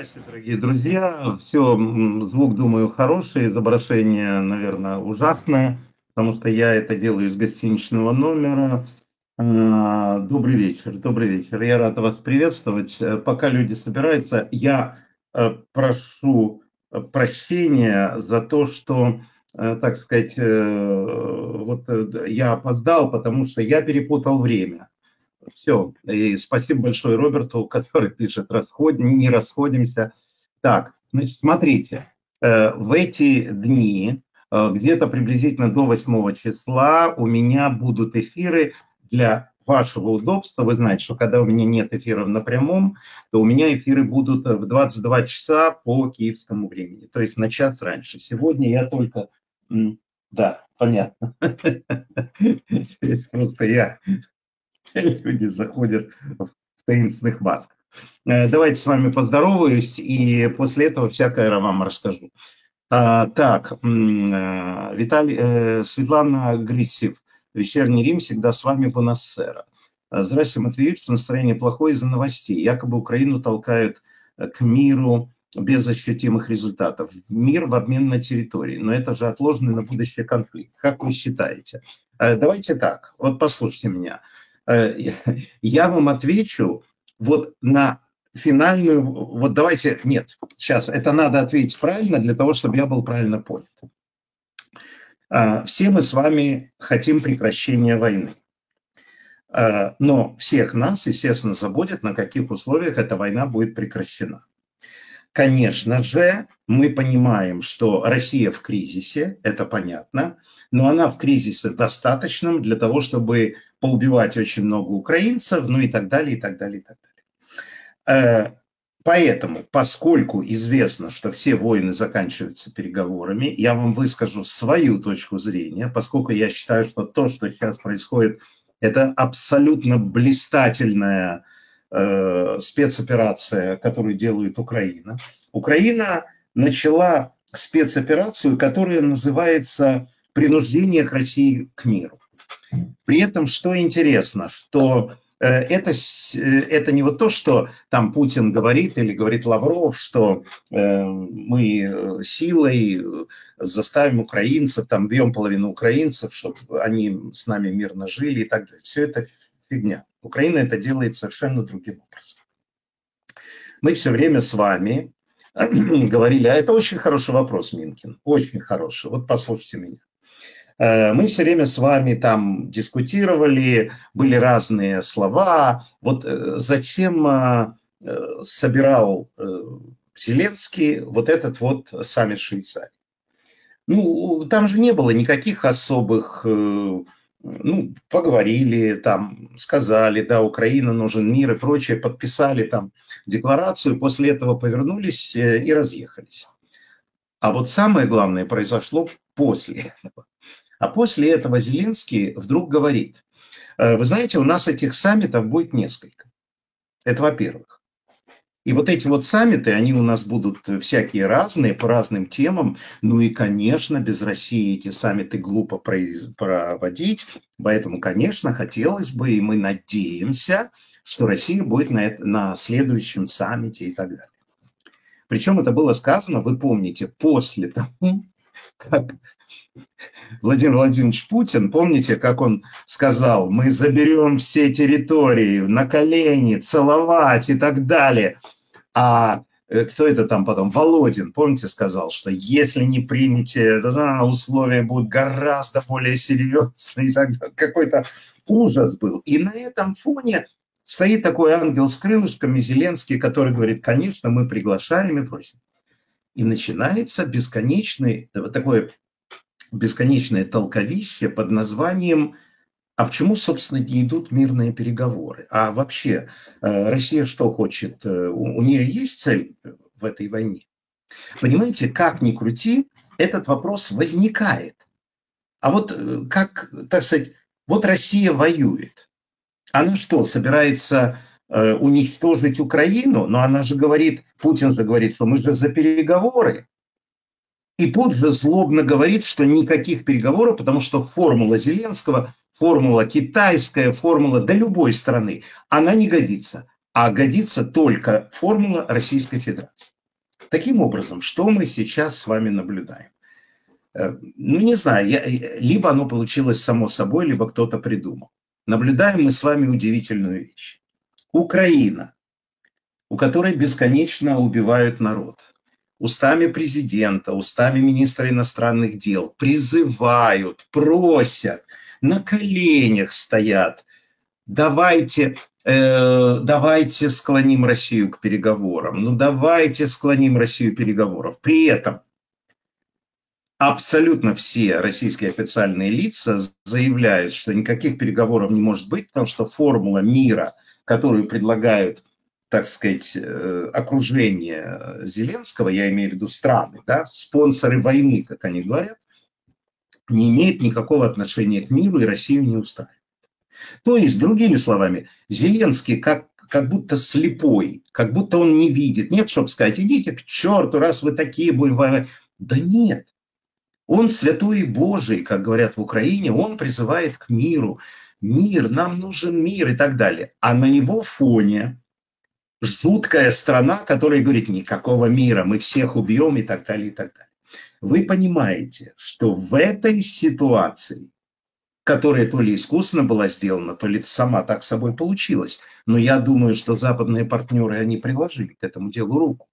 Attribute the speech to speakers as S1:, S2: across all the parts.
S1: Здравствуйте, дорогие друзья. Все, звук, думаю, хороший, изображение, наверное, ужасное, потому что я это делаю из гостиничного номера. Добрый вечер, добрый вечер. Я рад вас приветствовать. Пока люди собираются, я прошу прощения за то, что, так сказать, я опоздал, потому что я перепутал время. Все. И спасибо большое Роберту, который пишет, не расходимся. Так, значит, смотрите, в эти дни, где-то приблизительно до 8 числа, у меня будут эфиры для вашего удобства. Вы знаете, что когда у меня нет эфиров на прямом, то у меня эфиры будут в 22 часа по киевскому времени, то есть на час раньше. Сегодня я только... Да, понятно. Просто люди заходят в таинственных масках. Давайте с вами поздороваюсь, и после этого всякое я вам расскажу. Светлана Грисев, «Вечерний Рим всегда с вами, Буэнос-Айрес». Здравствуйте, Матвей Юрьевич, настроение плохое из-за новостей. Якобы Украину толкают к миру без ощутимых результатов. Мир в обмен на территории. Но это же отложенный на будущее конфликт. Как вы считаете? Давайте так, вот послушайте меня. Я вам отвечу вот на финальную, вот давайте, нет, сейчас, это надо ответить правильно для того, чтобы я был правильно понят. Все мы с вами хотим прекращения войны. Но всех нас, естественно, заботит, на каких условиях эта война будет прекращена. Конечно же, мы понимаем, что Россия в кризисе, это понятно, но она в кризисе достаточном для того, чтобы поубивать очень много украинцев, ну и так далее, и так далее, и так далее. Поэтому, поскольку известно, что все войны заканчиваются переговорами, я вам выскажу свою точку зрения, поскольку я считаю, что то, что сейчас происходит, это абсолютно блистательная спецоперация, которую делает Украина. Украина начала спецоперацию, которая называется «Принуждение к России к миру». При этом, что интересно, что это не вот то, что там Путин говорит или говорит Лавров, что мы силой заставим украинцев, там бьем половину украинцев, чтобы они с нами мирно жили и так далее. Все это фигня. Украина это делает совершенно другим образом. Мы все время с вами говорили, это очень хороший вопрос, Минкин, очень хороший, вот послушайте меня. Мы все время с вами там дискутировали, были разные слова. Вот зачем собирал Зеленский вот этот вот саммит Швейцарии? Ну, там же не было никаких особых, поговорили, там, сказали, да, Украина нужен мир и прочее, подписали там декларацию, после этого повернулись и разъехались. А вот самое главное произошло после этого. А после этого Зеленский вдруг говорит, вы знаете, у нас этих саммитов будет несколько. Это во-первых. И вот эти вот саммиты, они у нас будут всякие разные, по разным темам. Ну и, конечно, без России эти саммиты глупо проводить. Поэтому, конечно, хотелось бы, и мы надеемся, что Россия будет на следующем саммите и так далее. Причем это было сказано, вы помните, после того, как Владимир Владимирович Путин, помните, как он сказал, мы заберем все территории на колени, целовать и так далее. А кто это там потом? Володин, помните, сказал, что если не примете, условия будут гораздо более серьезные. И так далее. Какой-то ужас был. И на этом фоне стоит такой ангел с крылышками Зеленский, который говорит, конечно, мы приглашаем и просим. И начинается такое бесконечное толковище под названием «А почему, собственно, не идут мирные переговоры?» А вообще, Россия что хочет? У нее есть цель в этой войне? Понимаете, как ни крути, этот вопрос возникает. А вот как, так сказать, вот Россия воюет. Она что, собирается уничтожить Украину? Но она же говорит, Путин же говорит, что мы же за переговоры. И тут же злобно говорит, что никаких переговоров, потому что формула Зеленского, формула китайская, формула до любой страны, она не годится. А годится только формула Российской Федерации. Таким образом, что мы сейчас с вами наблюдаем? Ну, не знаю, либо оно получилось само собой, либо кто-то придумал. Наблюдаем мы с вами удивительную вещь. Украина, у которой бесконечно убивают народ, устами президента, устами министра иностранных дел призывают, просят, на коленях стоят. Давайте склоним Россию к переговорам. Ну, давайте склоним Россию к переговорам. При этом абсолютно все российские официальные лица заявляют, что никаких переговоров не может быть, потому что формула мира, которую предлагают, так сказать, окружение Зеленского, я имею в виду страны, да, спонсоры войны, как они говорят, не имеет никакого отношения к миру и Россию не устраивает. То есть, другими словами, Зеленский как будто слепой, как будто он не видит. Нет, чтобы сказать, идите к черту, раз вы такие были. Да нет. Он святой и Божий, как говорят в Украине, он призывает к миру. Мир, нам нужен мир и так далее. А на его фоне жуткая страна, которая говорит, никакого мира, мы всех убьем и так далее, и так далее. Вы понимаете, что в этой ситуации, которая то ли искусственно была сделана, то ли сама так с собой получилась, но я думаю, что западные партнеры, они приложили к этому делу руку.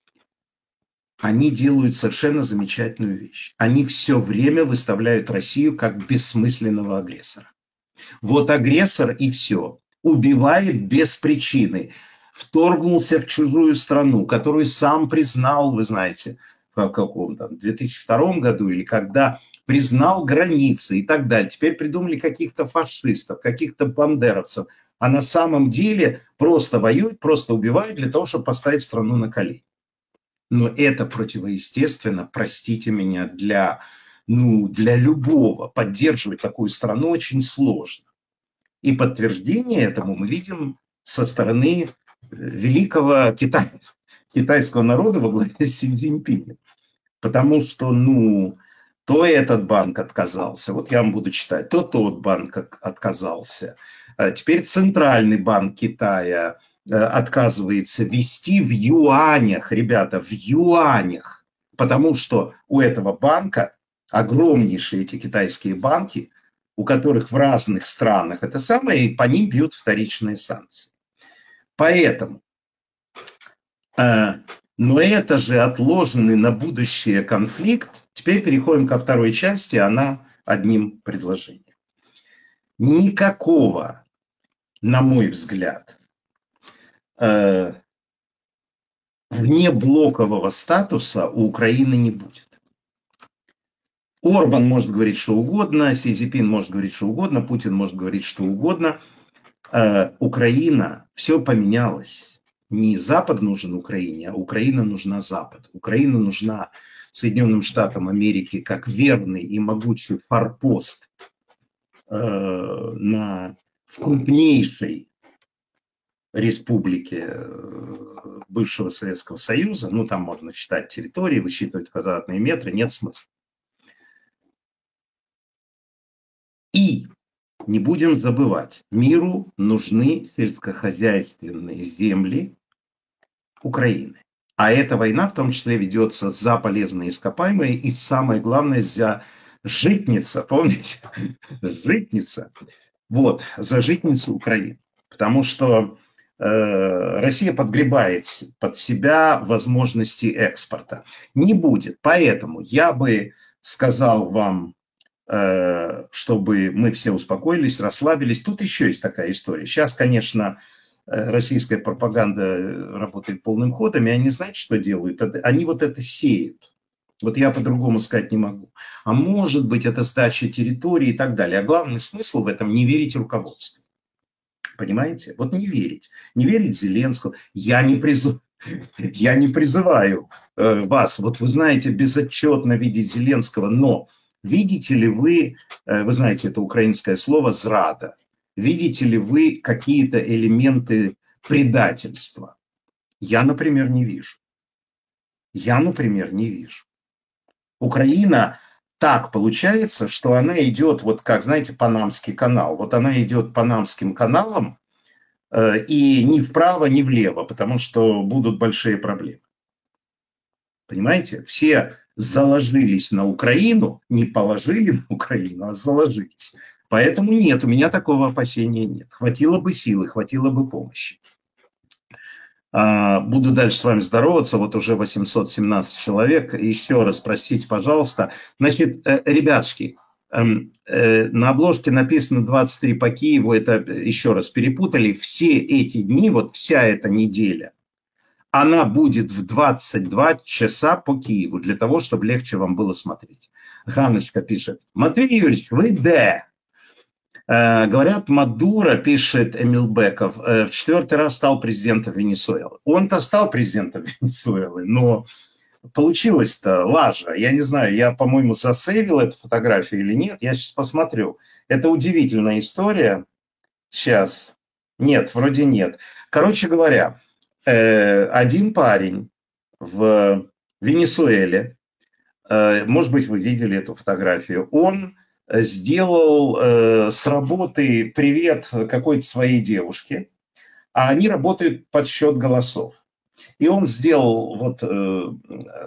S1: Они делают совершенно замечательную вещь. Они все время выставляют Россию как бессмысленного агрессора. Вот агрессор и все. Убивает без причины. Вторгнулся в чужую страну, которую сам признал, вы знаете, в каком-то 2002 году или когда признал границы и так далее. Теперь придумали каких-то фашистов, каких-то бандеровцев. А на самом деле просто воюют, просто убивают для того, чтобы поставить страну на колени. Но это противоестественно, простите меня, для любого. Поддерживать такую страну очень сложно. И подтверждение этому мы видим со стороны великого китайского народа во главе с Си Цзиньпинем. Потому что, то этот банк отказался, вот я вам буду читать, то тот банк отказался. Теперь Центральный банк Китая отказывается вести в юанях, ребята, в юанях, потому что у этого банка огромнейшие эти китайские банки, у которых в разных странах это самое, и по ним бьют вторичные санкции. Поэтому, но это же отложенный на будущее конфликт. Теперь переходим ко второй части, она одним предложением. Никакого, на мой взгляд, внеблокового статуса у Украины не будет. Орбан может говорить что угодно, Си Цзиньпин может говорить что угодно, Путин может говорить что угодно. Украина, все поменялось. Не Запад нужен Украине, а Украина нужна Западу. Украина нужна Соединенным Штатам Америки как верный и могучий форпост в крупнейшей республике бывшего Советского Союза, там можно считать территории, высчитывать квадратные метры, нет смысла. И не будем забывать, миру нужны сельскохозяйственные земли Украины. А эта война в том числе ведется за полезные ископаемые и самое главное за житница, помните? Житница. Вот, за житницу Украины. Потому что Россия подгребает под себя возможности экспорта. Не будет. Поэтому я бы сказал вам, чтобы мы все успокоились, расслабились. Тут еще есть такая история. Сейчас, конечно, российская пропаганда работает полным ходом, и они, знаете, что делают? Они вот это сеют. Вот я по-другому сказать не могу. А может быть, это сдача территории и так далее. А главный смысл в этом – не верить руководству. Понимаете? Вот не верить. Не верить Зеленскому. Я не призываю вас, вот вы знаете, безотчетно видеть Зеленского, но видите ли вы знаете это украинское слово «зрада», видите ли вы какие-то элементы предательства? Я, например, не вижу. Украина так получается, что она идет, вот как, знаете, Панамский канал. Вот она идет Панамским каналом и ни вправо, ни влево, потому что будут большие проблемы. Понимаете? Все заложились на Украину, не положили на Украину, а заложились. Поэтому нет, у меня такого опасения нет. Хватило бы силы, хватило бы помощи. Буду дальше с вами здороваться, вот уже 817 человек. Еще раз, простите, пожалуйста. Значит, ребятушки, на обложке написано 23 по Киеву, это еще раз перепутали. Все эти дни, вот вся эта неделя, она будет в 22 часа по Киеву, для того, чтобы легче вам было смотреть. Ганочка пишет: Матвей Юрьевич, вы где? Говорят, Мадуро, пишет Эмил Беков, в 4-й раз стал президентом Венесуэлы. Он-то стал президентом Венесуэлы, но получилось-то лажа. Я не знаю, я, по-моему, засейвил эту фотографию или нет. Я сейчас посмотрю. Это удивительная история. Сейчас. Нет, вроде нет. Короче говоря, один парень в Венесуэле, может быть, вы видели эту фотографию, он сделал с работы привет какой-то своей девушке, а они работают под счет голосов. И он сделал вот эту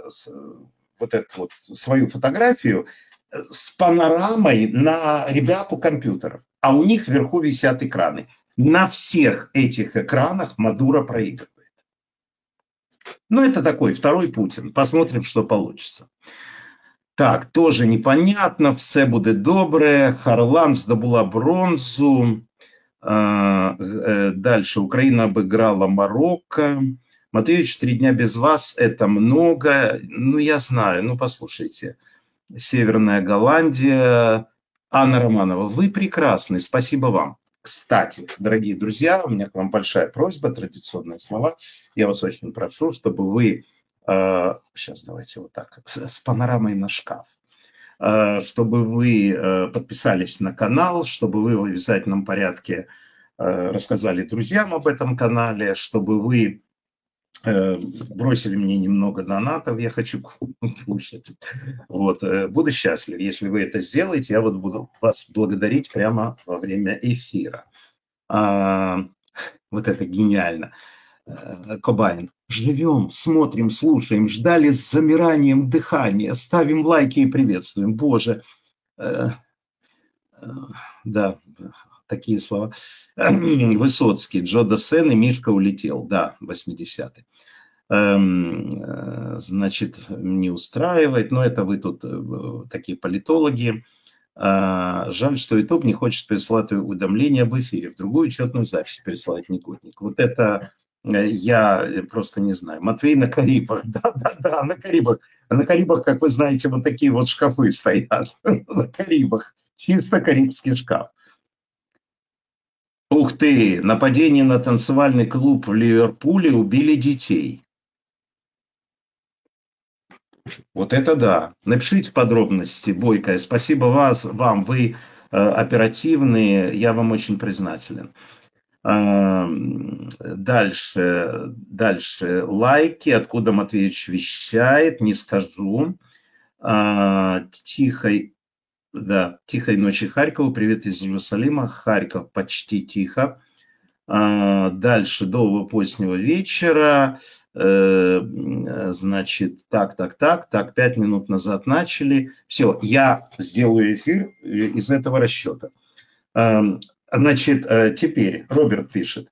S1: вот свою фотографию с панорамой на ребят у компьютеров, а у них вверху висят экраны. На всех этих экранах Мадуро проигрывает. Ну, это такой второй Путин. Посмотрим, что получится. Так, тоже непонятно, все буде добре. Харлан здобула бронзу. Дальше. Украина обыграла Марокко. Матвеевич, 3 дня без вас, это много. Ну, я знаю, ну, послушайте. Северная Голландия. Анна Романова, вы прекрасны, спасибо вам. Кстати, дорогие друзья, у меня к вам большая просьба, традиционные слова. Я вас очень прошу, чтобы вы... сейчас давайте вот так, с панорамой на шкаф. Чтобы вы подписались на канал, чтобы вы в обязательном порядке рассказали друзьям об этом канале, чтобы вы бросили мне немного донатов, я хочу кушать. Вот, буду счастлив, если вы это сделаете, я вот буду вас благодарить прямо во время эфира. Вот это гениально. Кобайн. Живем, смотрим, слушаем, ждали с замиранием дыхания, ставим лайки и приветствуем. Боже, да, такие слова. Высоцкий, Джо Дассен и Мишка улетел. Да, 80-й. Значит, не устраивает, но это вы тут такие политологи. Жаль, что YouTube не хочет присылать уведомления об эфире. В другую учетную запись пересылать негодник. Вот это я просто не знаю. Матвей на Карибах. Да, на Карибах. На Карибах, как вы знаете, вот такие вот шкафы стоят. На Карибах. Чисто карибский шкаф. Ух ты, нападение на танцевальный клуб в Ливерпуле, убили детей. Вот это да. Напишите подробности, Бойко. Спасибо вам, вы оперативные, я вам очень признателен. Дальше лайки, откуда Матвеевич вещает, не скажу. Тихой ночи Харькову, привет из Иерусалима, Харьков почти тихо. Дальше до позднего вечера, значит, так, 5 минут назад начали. Все, я сделаю эфир из этого расчета. Значит, теперь Роберт пишет.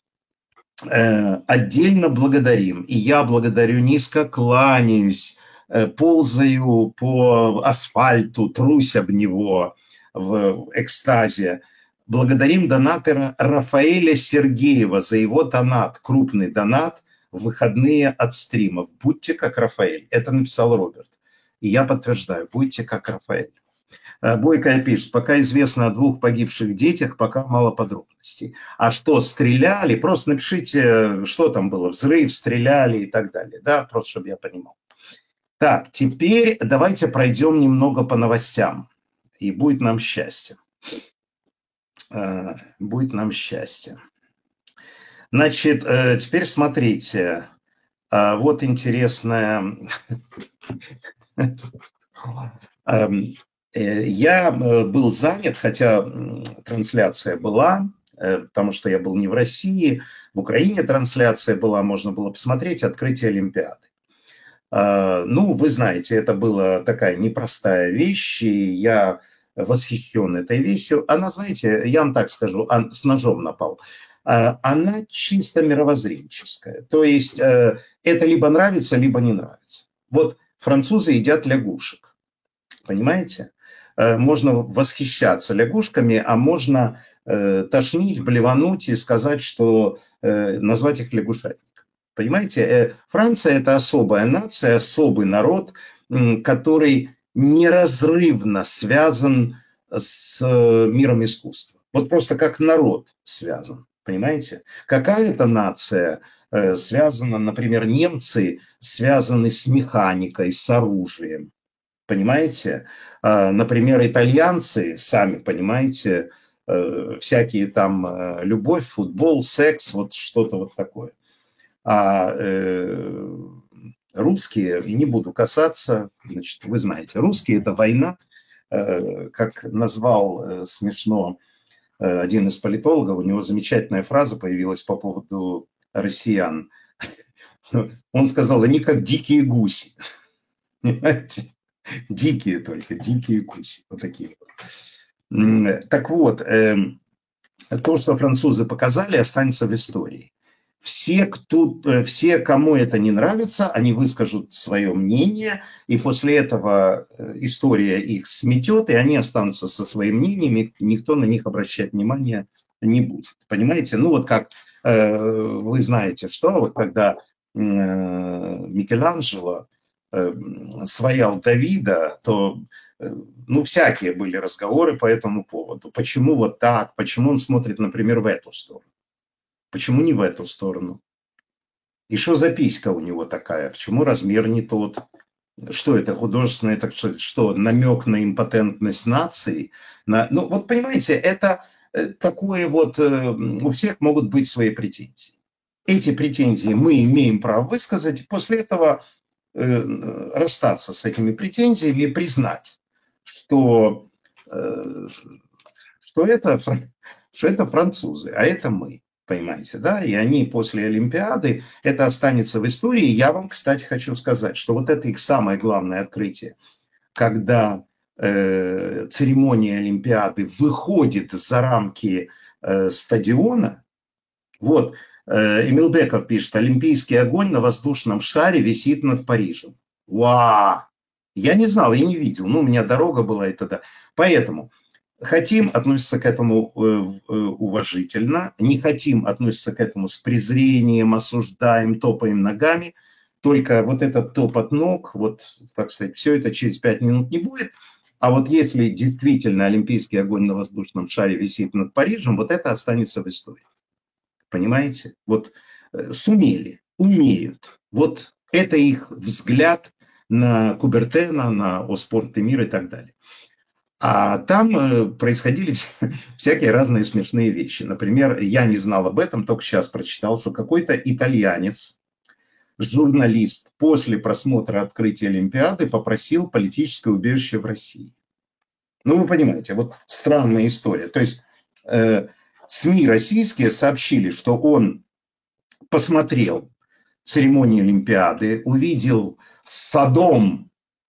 S1: Отдельно благодарим, и я благодарю, низко кланяюсь, ползаю по асфальту, трусь об него в экстазе. Благодарим донатора Рафаэля Сергеева за его донат, крупный донат в выходные от стримов. Будьте как Рафаэль. Это написал Роберт. И я подтверждаю, будьте как Рафаэль. Бойко пишет, пока известно о 2 погибших детях, пока мало подробностей. А что, стреляли? Просто напишите, что там было, взрыв, стреляли и так далее. Да, просто чтобы я понимал. Так, теперь давайте пройдем немного по новостям. И будет нам счастье. Будет нам счастье. Значит, теперь смотрите. Вот интересная... Я был занят, хотя трансляция была, потому что я был не в России, в Украине трансляция была, можно было посмотреть открытие Олимпиады. Ну, вы знаете, это была такая непростая вещь, и я восхищен этой вещью. Она, знаете, я вам так скажу, с ножом напал. Она чисто мировоззренческая. То есть это либо нравится, либо не нравится. Вот французы едят лягушек, понимаете? Можно восхищаться лягушками, а можно тошнить, блевануть и сказать, что назвать их лягушатниками. Понимаете, Франция – это особая нация, особый народ, который неразрывно связан с миром искусства. Вот просто как народ связан, понимаете? Какая-то нация связана, например, немцы связаны с механикой, с оружием, понимаете? Например, итальянцы, сами понимаете, всякие там любовь, футбол, секс, вот что-то вот такое. А русские, не буду касаться, значит, вы знаете, русские – это война, как назвал смешно один из политологов, у него замечательная фраза появилась по поводу россиян. Он сказал, они как дикие гуси, понимаете? Дикие только, дикие гуси, вот такие. Так вот, то, что французы показали, останется в истории. Все, кому это не нравится, они выскажут свое мнение, и после этого история их сметет, и они останутся со своим мнением, и никто на них обращать внимания не будет. Понимаете? Ну вот как вы знаете, что вот когда Микеланджело своял Давида, то ну, всякие были разговоры по этому поводу. Почему вот так? Почему он смотрит, например, в эту сторону? Почему не в эту сторону? И что за писька у него такая? Почему размер не тот? Что это, художественное, это что, намек на импотентность нации? Ну, вот понимаете, это такое вот, у всех могут быть свои претензии. Эти претензии мы имеем право высказать, и после этого расстаться с этими претензиями и признать, что это французы, а это мы. Понимаете, да? И они после Олимпиады, это останется в истории. Я вам, кстати, хочу сказать, что вот это их самое главное открытие, когда церемония Олимпиады выходит за рамки стадиона. Вот, Эмил Беков пишет, олимпийский огонь на воздушном шаре висит над Парижем. Вау! Я не знал, я не видел. Ну, у меня дорога была и туда. Поэтому хотим относиться к этому уважительно, не хотим относиться к этому с презрением, осуждаем, топаем ногами. Только вот этот топот ног, вот, так сказать, все это через 5 минут не будет. А вот если действительно олимпийский огонь на воздушном шаре висит над Парижем, вот это останется в истории. Понимаете? Вот сумели, умеют. Вот это их взгляд на Кубертена, на «О спорт и мир» и так далее. А там происходили всякие разные смешные вещи. Например, я не знал об этом, только сейчас прочитал, что какой-то итальянец, журналист, после просмотра открытия Олимпиады попросил политическое убежище в России. Ну, вы понимаете, вот странная история. То есть СМИ российские сообщили, что он посмотрел церемонию Олимпиады, увидел Содом,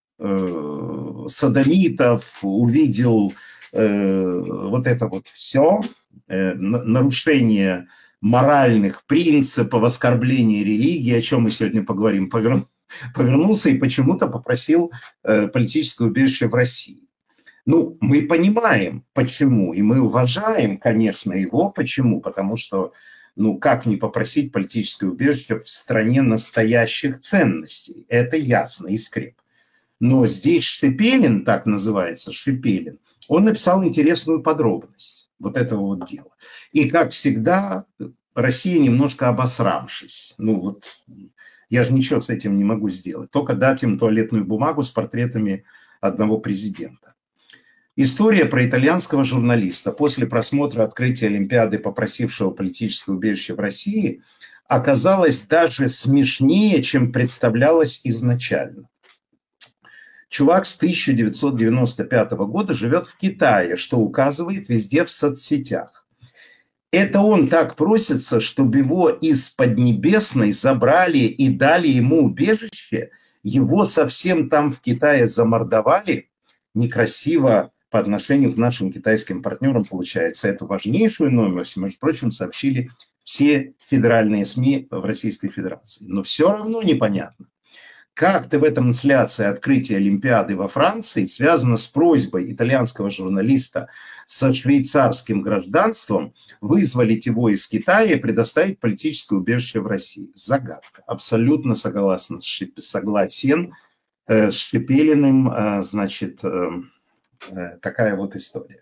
S1: содомитов, увидел вот это вот все, нарушение моральных принципов, оскорбление религии, о чем мы сегодня поговорим, повернулся и почему-то попросил политическое убежище в России. Ну, мы понимаем, почему, и мы уважаем, конечно, его. Почему? Потому что, ну, как не попросить политическое убежище в стране настоящих ценностей? Это ясно и скреп. Но здесь Шепелин, так называется, Шепелин, он написал интересную подробность вот этого вот дела. И, как всегда, Россия немножко обосрамшись. Ну вот, я же ничего с этим не могу сделать. Только дать им туалетную бумагу с портретами одного президента. История про итальянского журналиста, после просмотра открытия Олимпиады, попросившего политическое убежище в России, оказалась даже смешнее, чем представлялось изначально. Чувак с 1995 года живет в Китае, что указывает везде в соцсетях. Это он так просится, чтобы его из Поднебесной забрали и дали ему убежище. Его совсем там в Китае замордовали, некрасиво по отношению к нашим китайским партнерам получается. Эту важнейшую новость, между прочим, сообщили все федеральные СМИ в Российской Федерации. Но все равно непонятно, как-то в этом трансляции открытия Олимпиады во Франции связано с просьбой итальянского журналиста со швейцарским гражданством вызволить его из Китая и предоставить политическое убежище в России. Загадка. Абсолютно согласен, согласен с Шепелиным, значит, такая вот история.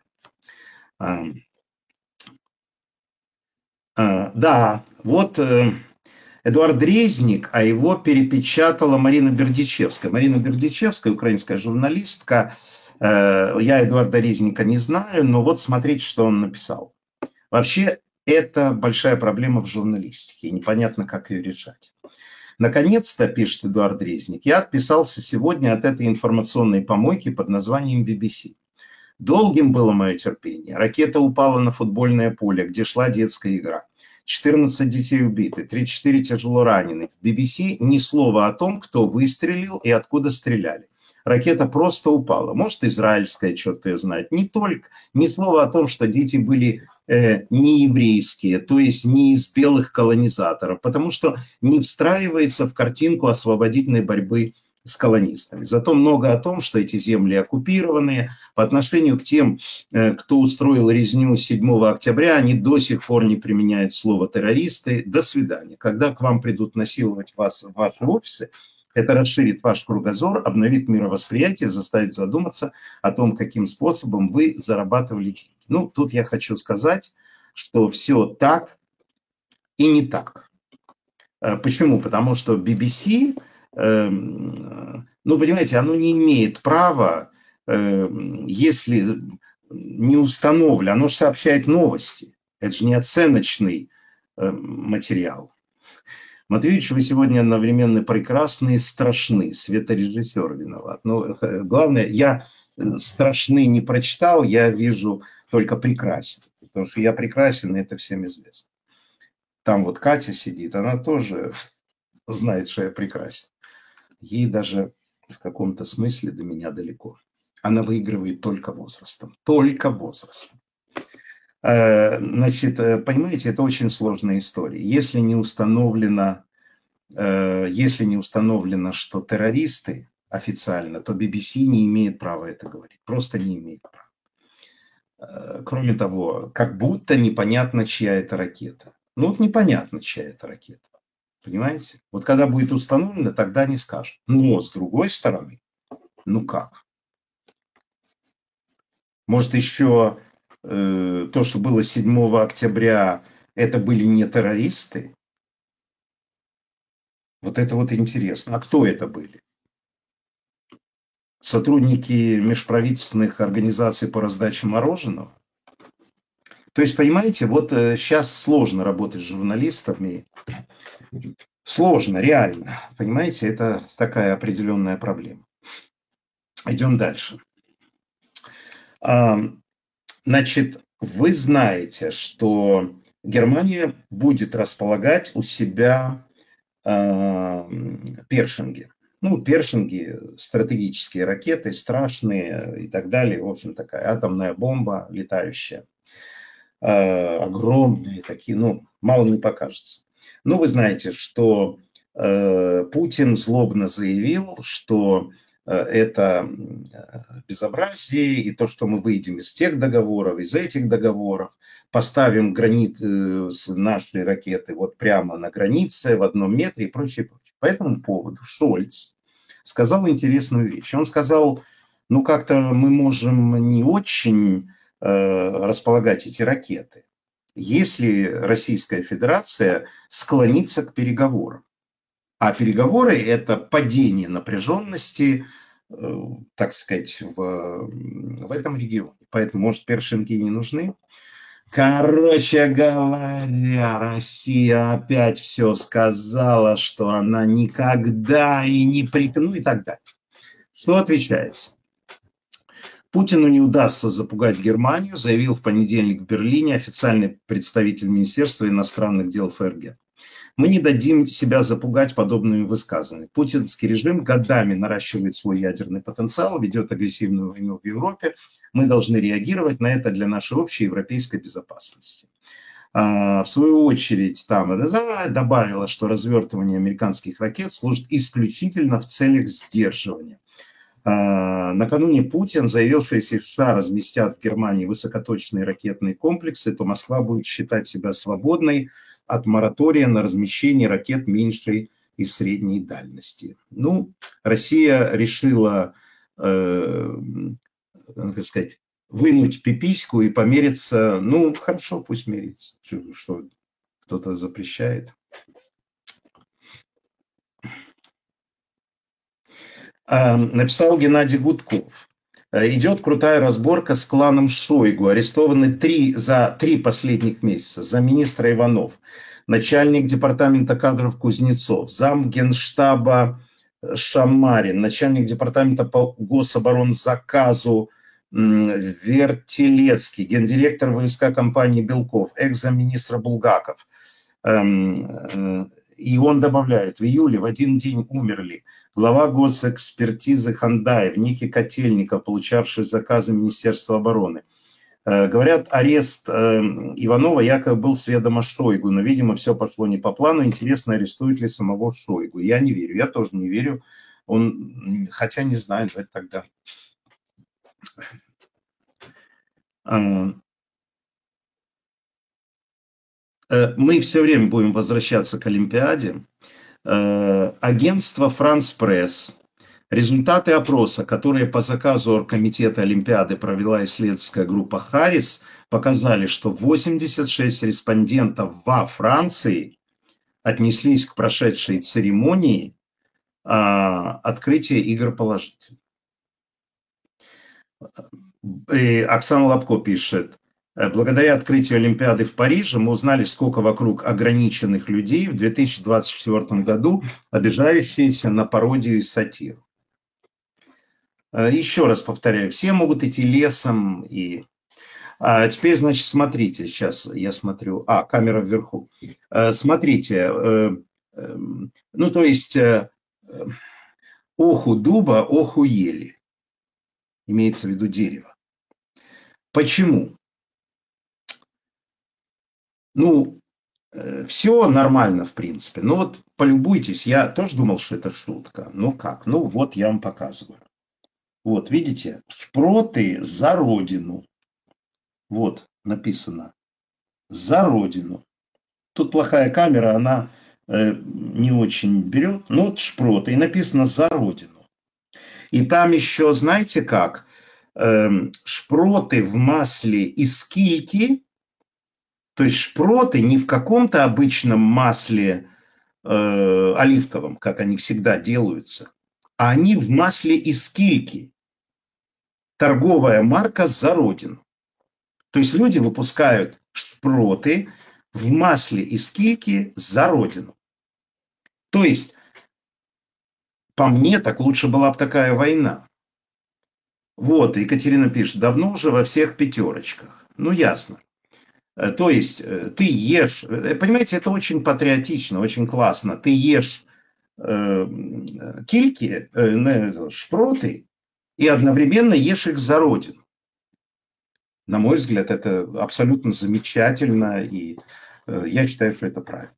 S1: Да, вот Эдуард Резник, а его перепечатала Марина Бердичевская. Марина Бердичевская, украинская журналистка. Я Эдуарда Резника не знаю, но вот смотрите, что он написал. Вообще, это большая проблема в журналистике, и непонятно, как ее решать. Наконец-то, пишет Эдуард Резник, я отписался сегодня от этой информационной помойки под названием BBC. Долгим было мое терпение. Ракета упала на футбольное поле, где шла детская игра. 14 детей убиты, 34 тяжело ранены. В BBC ни слова о том, кто выстрелил и откуда стреляли. Ракета просто упала. Может, израильская, черт ее знает. Не только, ни слова о том, что дети были не еврейские, то есть не из белых колонизаторов, потому что не встраивается в картинку освободительной борьбы с колонистами. Зато много о том, что эти земли оккупированные. По отношению к тем, кто устроил резню 7 октября, они до сих пор не применяют слово террористы. До свидания. Когда к вам придут насиловать вас в ваши офисы, это расширит ваш кругозор, обновит мировосприятие, заставит задуматься о том, каким способом вы зарабатывали деньги. Ну, тут я хочу сказать, что все так и не так. Почему? Потому что BBC, ну, понимаете, оно не имеет права, если не установлено, оно же сообщает новости. Это же не оценочный материал. Матвеевич, вы сегодня одновременно прекрасны и страшны. Светорежиссер виноват. Но главное, я страшны не прочитал, я вижу только прекрасен. Потому что я прекрасен, и это всем известно. Там вот Катя сидит, она тоже знает, что я прекрасен. Ей даже в каком-то смысле до меня далеко. Она выигрывает только возрастом. Только возрастом. Значит, понимаете, это очень сложная история. Если не установлено, что террористы официально, то BBC не имеет права это говорить. Просто не имеет права. Кроме того, как будто непонятно, чья это ракета. Ну вот непонятно, чья это ракета. Понимаете? Вот когда будет установлено, тогда не скажут. Но с другой стороны, ну как? Может еще то, что было 7 октября, это были не террористы? Вот это вот интересно. А кто это были? Сотрудники межправительственных организаций по раздаче мороженого? То есть, понимаете, вот сейчас сложно работать с журналистами. Сложно, реально. Понимаете, это такая определенная проблема. Идем дальше. Значит, вы знаете, что Германия будет располагать у себя першинги. Ну, першинги, стратегические ракеты, страшные и так далее. В общем, такая атомная бомба летающая. Огромные такие, ну, мало не покажется. Но вы знаете, что Путин злобно заявил, что это безобразие, и то, что мы выйдем из тех договоров, из этих договоров, поставим наши ракеты вот прямо на границе, в 1 метре и прочее, прочее. По этому поводу Шольц сказал интересную вещь. Он сказал, ну как-то мы можем не очень располагать эти ракеты, если Российская Федерация склонится к переговорам. А переговоры – это падение напряженности, так сказать, в этом регионе. Поэтому, может, першинги не нужны. Короче говоря, Россия опять все сказала, что она никогда и не ну и так далее. Что отвечается? Путину не удастся запугать Германию, заявил в понедельник в Берлине официальный представитель Министерства иностранных дел ФРГ. Мы не дадим себя запугать подобными высказываниями. Путинский режим годами наращивает свой ядерный потенциал, ведет агрессивную войну в Европе. Мы должны реагировать на это для нашей общей европейской безопасности. В свою очередь, там добавила, что развертывание американских ракет служит исключительно в целях сдерживания. Накануне Путин заявил, что если США разместят в Германии высокоточные ракетные комплексы, то Москва будет считать себя свободной от моратория на размещение ракет меньшей и средней дальности. Ну, Россия решила, как сказать, вынуть пипиську и помериться. Ну, хорошо, пусть мерится. Что кто-то запрещает. Написал Геннадий Гудков. Идет крутая разборка с кланом Шойгу. Арестованы за 3 последних месяца. Замминистра Иванов, начальник департамента кадров Кузнецов, замгенштаба Шамарин, начальник департамента по гособоронзаказу Вертилецкий, гендиректор ВСК компании Белков, экс-замминистра Булгаков. И он добавляет, в июле в один день умерли глава госэкспертизы Хандаев, Ники Котельников, получавший заказы Министерства обороны. Говорят, арест Иванова якобы был с ведома Шойгу, но, видимо, все пошло не по плану. Интересно, арестуют ли самого Шойгу. Я не верю, я тоже не верю. Он, хотя не знаю, давайте тогда. Мы все время будем возвращаться к Олимпиаде. Агентство France Press, результаты опроса, которые по заказу Оргкомитета Олимпиады провела исследовательская группа Харрис, показали, что 86 респондентов во Франции отнеслись к прошедшей церемонии открытия игр положительно. И Оксана Лобко пишет, благодаря открытию Олимпиады в Париже мы узнали, сколько вокруг ограниченных людей в 2024 году, обижающиеся на пародию и сатиру. Еще раз повторяю, все могут идти лесом. Теперь, значит, смотрите, сейчас я смотрю, камера вверху. Смотрите, ну то есть, оху дуба, оху ели. Имеется в виду дерево. Почему? Ну, все нормально, в принципе. Но вот полюбуйтесь, я тоже думал, что это шутка. Ну как? Ну вот я вам показываю. Вот, видите, шпроты за родину. Вот написано. За родину. Тут плохая камера, она не очень берет. Ну вот шпроты. И написано за родину. И там еще, знаете как? Шпроты в масле из кильки. То есть шпроты не в каком-то обычном масле оливковом, как они всегда делаются, а они в масле из кильки. Торговая марка «За родину». То есть люди выпускают шпроты в масле из кильки «За родину». То есть, по мне, так лучше была бы такая война. Вот, Екатерина пишет, давно уже во всех пятерочках. Ну, ясно. То есть ты ешь, понимаете, это очень патриотично, очень классно. Ты ешь кильки, шпроты и одновременно ешь их за родину. На мой взгляд, это абсолютно замечательно, и я считаю, что это правильно.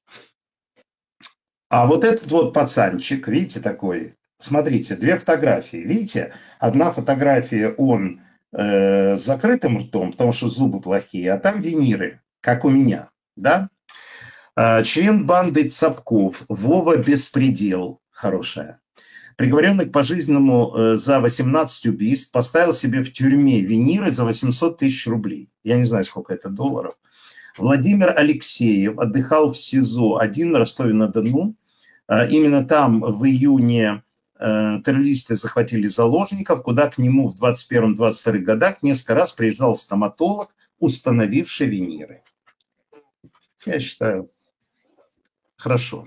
S1: А вот этот вот пацанчик, видите, такой, смотрите, 2 фотографии, видите? Одна фотография, он с закрытым ртом, потому что зубы плохие, а там виниры, как у меня, да? Член банды Цапков, Вова Беспредел, хорошая, приговоренный к пожизненному за 18 убийств, поставил себе в тюрьме виниры за 800 тысяч рублей. Я не знаю, сколько это долларов. Владимир Алексеев отдыхал в СИЗО-1 на Ростове-на-Дону. Именно там в июне террористы захватили заложников, куда к нему в 21-22 годах несколько раз приезжал стоматолог, установивший виниры. Я считаю, хорошо.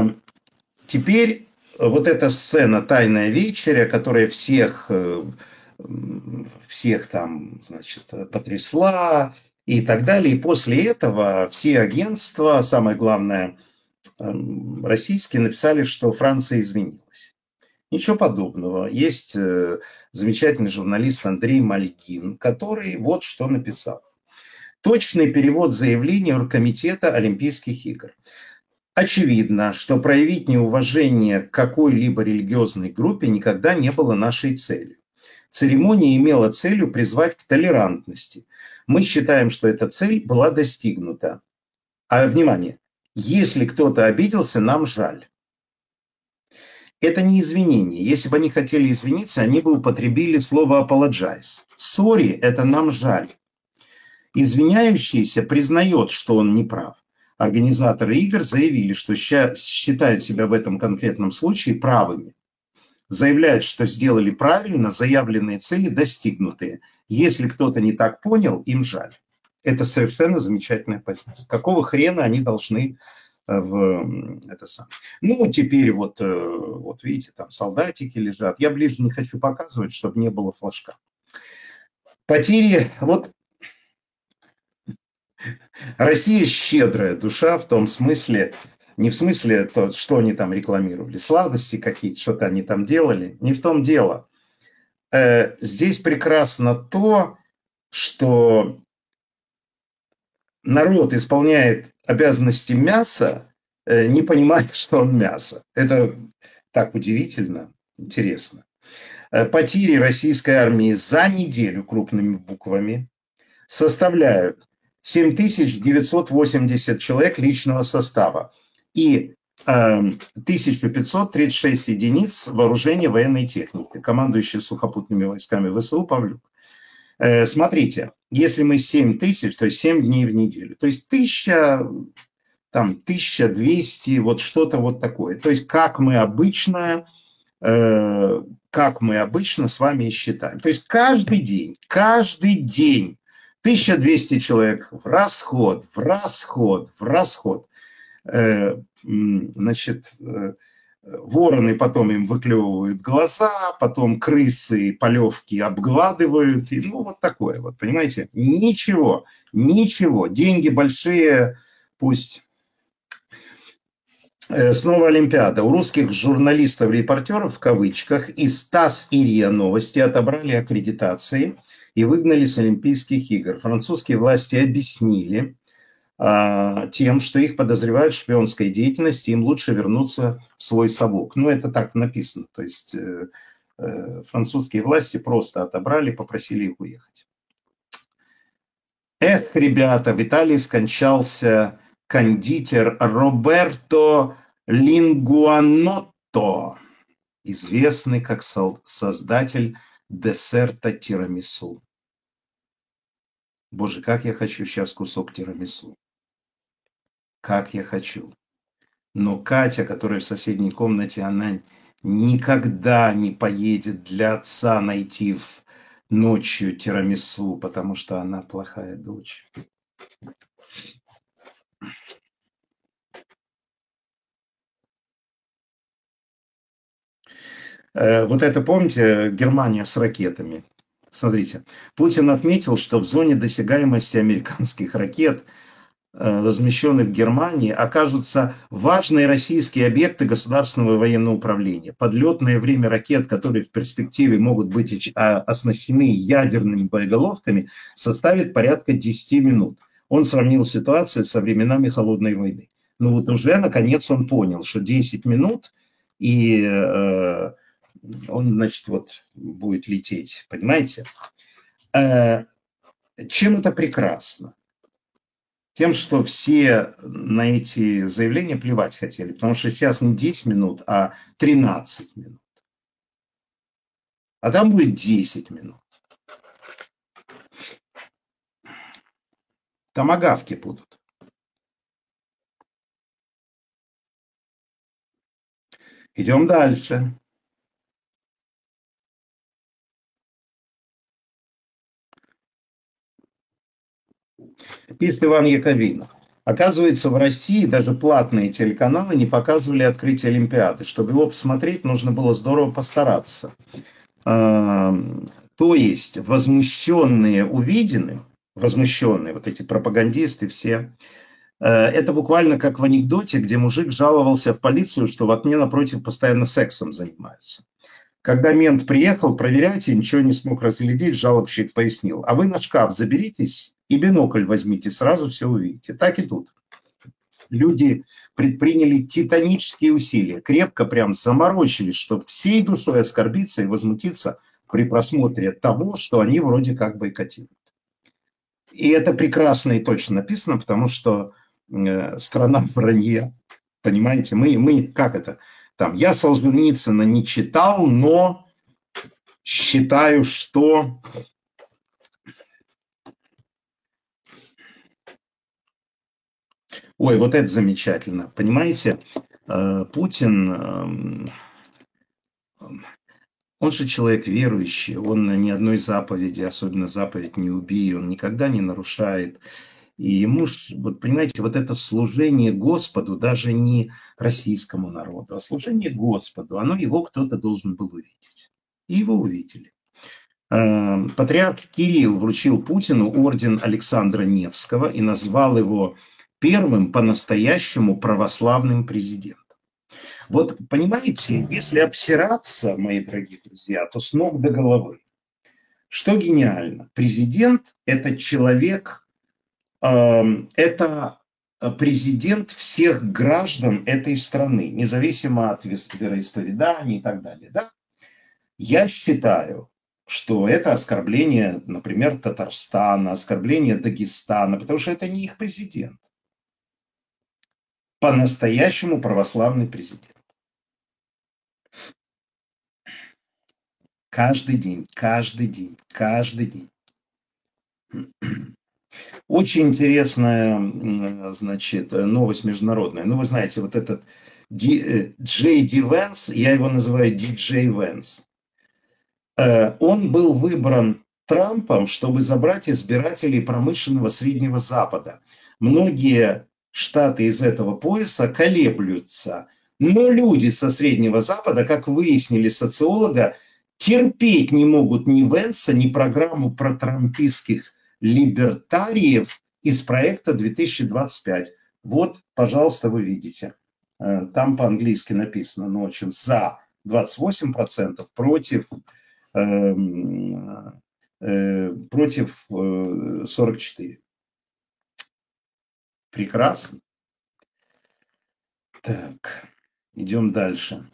S1: Теперь вот эта сцена «Тайная вечеря», которая всех всех там, значит, потрясла и так далее. И после этого все агентства, самое главное, российские, написали, что Франция извинилась. Ничего подобного. Есть замечательный журналист Андрей Мальгин, который вот что написал. Точный перевод заявления Оргкомитета Олимпийских игр. Очевидно, что проявить неуважение к какой-либо религиозной группе никогда не было нашей целью. Церемония имела целью призвать к толерантности. Мы считаем, что эта цель была достигнута. А, внимание, если кто-то обиделся, нам жаль. Это не извинение. Если бы они хотели извиниться, они бы употребили слово apologize. Sorry – это нам жаль. Извиняющийся признает, что он не прав. Организаторы игр заявили, что считают себя в этом конкретном случае правыми. Заявляют, что сделали правильно, заявленные цели достигнутые. Если кто-то не так понял, им жаль. Это совершенно замечательная позиция. Какого хрена они должны в это самое. Ну, теперь вот видите, там солдатики лежат. Я ближе не хочу показывать, чтобы не было флажка. Потери, вот Россия щедрая душа в том смысле, не в смысле, то, что они там рекламировали, сладости какие-то, что-то они там делали, не в том дело. Здесь прекрасно то, что народ исполняет обязанности мяса, не понимая, что он мясо. Это так удивительно, интересно. Потери российской армии за неделю крупными буквами составляют 7980 человек личного состава и 1536 единиц вооружения военной техники. Командующий сухопутными войсками ВСУ Павлюк. Смотрите, если мы 7 тысяч, то есть 7 дней в неделю, то есть 1200, вот что-то вот такое. То есть как мы обычно с вами и считаем. То есть каждый день 1200 человек в расход. Значит, вороны потом им выклевывают глаза, потом крысы полевки обгладывают. И, ну, вот такое вот, понимаете? Ничего. Деньги большие, пусть. Снова Олимпиада. У русских журналистов-репортеров, в кавычках, из ТАСС и РИА Новости отобрали аккредитации и выгнали с Олимпийских игр. Французские власти объяснили тем, что их подозревают в шпионской деятельности, им лучше вернуться в свой совок. Ну, это так написано. То есть французские власти просто отобрали, попросили их уехать. Эх, ребята, в Италии скончался кондитер Роберто Лингуанотто, известный как создатель десерта тирамису. Боже, как я хочу сейчас кусок тирамису. Как я хочу. Но Катя, которая в соседней комнате, она никогда не поедет для отца найти ночью тирамису, потому что она плохая дочь. Вот это, помните, Германия с ракетами? Смотрите, Путин отметил, что в зоне досягаемости американских ракет, размещенных в Германии, окажутся важные российские объекты государственного военного управления. Подлетное время ракет, которые в перспективе могут быть оснащены ядерными боеголовками, составит порядка 10 минут. Он сравнил ситуацию со временами Холодной войны. Ну вот уже наконец он понял, что 10 минут и он, значит, вот будет лететь, понимаете? Чем это прекрасно? Тем, что все на эти заявления плевать хотели, потому что сейчас не 10 минут, а 13 минут. А там будет 10 минут. Томагавки будут. Идем дальше. Пишет Иван Яковинов. Оказывается, в России даже платные телеканалы не показывали открытие Олимпиады. Чтобы его посмотреть, нужно было здорово постараться. То есть возмущенные увиденным, возмущенные вот эти пропагандисты все, это буквально как в анекдоте, где мужик жаловался в полицию, что в окне напротив постоянно сексом занимаются. Когда мент приехал проверять и ничего не смог разглядеть, жалобщик пояснил: а вы на шкаф заберитесь и бинокль возьмите, сразу все увидите. Так и тут. Люди предприняли титанические усилия, крепко прям заморочились, чтобы всей душой оскорбиться и возмутиться при просмотре того, что они вроде как бойкотируют. И это прекрасно и точно написано, потому что страна в вранье. Понимаете, мы как это? Там, я Солженицына не читал, но считаю, что... Ой, вот это замечательно. Понимаете, Путин, он же человек верующий, он ни одной заповеди, особенно заповедь «не убий», он никогда не нарушает. И ему, вот понимаете, вот это служение Господу, даже не российскому народу, а служение Господу, оно его кто-то должен был увидеть. И его увидели. Патриарх Кирилл вручил Путину орден Александра Невского и назвал его первым по-настоящему православным президентом. Вот понимаете, если обсираться, мои дорогие друзья, то с ног до головы. Что гениально? Президент – это человек, это президент всех граждан этой страны, независимо от вероисповедания и так далее. Да? Я считаю, что это оскорбление, например, Татарстана, оскорбление Дагестана, потому что это не их президент. По-настоящему православный президент. Каждый день, каждый день, каждый день. Очень интересная, значит, новость международная. Ну, вы знаете, вот этот Джей Ди Венс, я его называю Диджей Венс, он был выбран Трампом, чтобы забрать избирателей промышленного Среднего Запада. Многие штаты из этого пояса колеблются, но люди со Среднего Запада, как выяснили социолога, терпеть не могут ни Венса, ни программу протрампистских либертариев из проекта 2025. Вот, пожалуйста, вы видите. Там по-английски написано, ну, в общем, за 28%, против 44. Прекрасно. Так, идем дальше.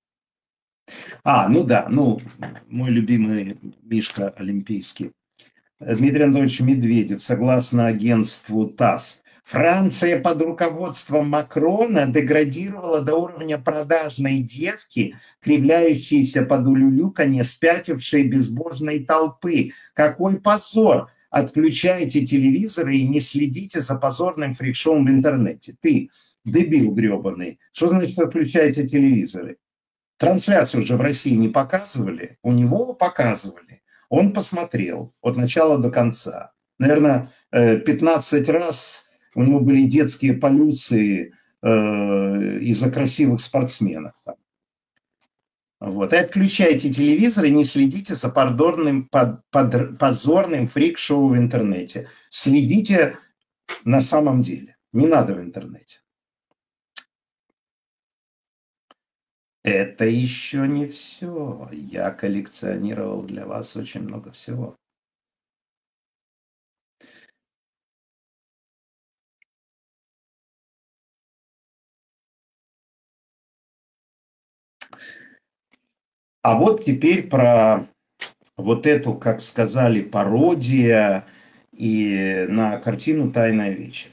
S1: Ну да, мой любимый Мишка Олимпийский. Дмитрий Анатольевич Медведев, согласно агентству ТАСС, Франция под руководством Макрона деградировала до уровня продажной девки, кривляющейся под улюлюканье спятившей безбожной толпы. Какой позор! Отключайте телевизоры и не следите за позорным фрик-шоу в интернете. Ты, дебил гребаный, что значит отключайте телевизоры? Трансляцию же в России не показывали, у него показывали. Он посмотрел от начала до конца. Наверное, 15 раз у него были детские полюции из-за красивых спортсменов. Вот. И отключайте телевизор и не следите за позорным фрик-шоу в интернете. Следите на самом деле. Не надо в интернете. Это еще не все. Я коллекционировал для вас очень много всего. А вот теперь про вот эту, как сказали, пародия и на картину «Тайная вечеря».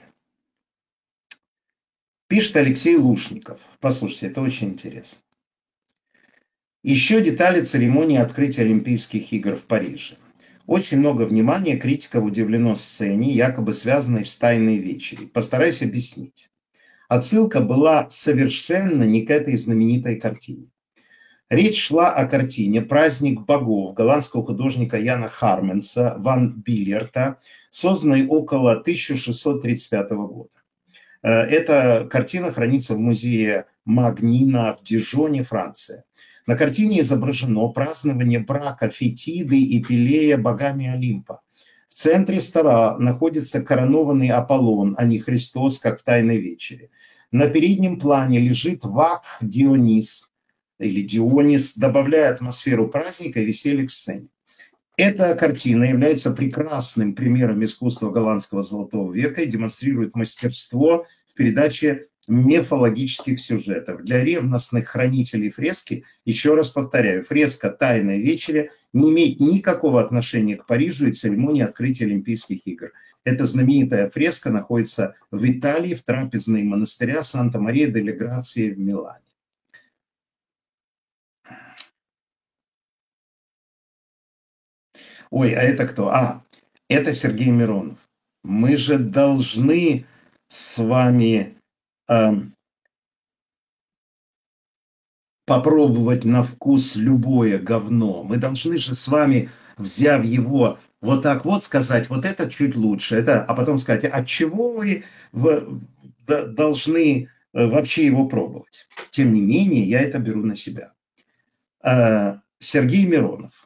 S1: Пишет Алексей Лушников. Послушайте, это очень интересно. Еще детали церемонии открытия Олимпийских игр в Париже. Очень много внимания критиков удивлено сцене, якобы связанной с «Тайной вечерей». Постараюсь объяснить. Отсылка была совершенно не к этой знаменитой картине. Речь шла о картине «Праздник богов» голландского художника Яна Харменса ван Билерта, созданной около 1635 года. Эта картина хранится в музее Магнина в Дижоне, Франция. На картине изображено празднование брака Фетиды и Пелея богами Олимпа. В центре стола находится коронованный Аполлон, а не Христос, как в Тайной вечере. На переднем плане лежит вакх Дионис, или Дионис, добавляя атмосферу праздника и веселья к сцене. Эта картина является прекрасным примером искусства голландского золотого века и демонстрирует мастерство в передаче мифологических сюжетов. Для ревностных хранителей фрески, еще раз повторяю, фреска «Тайная вечеря» не имеет никакого отношения к Парижу и церемонии открытия Олимпийских игр. Эта знаменитая фреска находится в Италии, в трапезной монастыря Санта-Мария-дель-Грации в Милане. Ой, а это кто? Это Сергей Миронов. Мы же должны с вами попробовать на вкус любое говно. Мы должны же с вами, взяв его, вот так вот сказать, вот это чуть лучше, а потом сказать, от чего вы должны вообще его пробовать. Тем не менее, я это беру на себя. Сергей Миронов.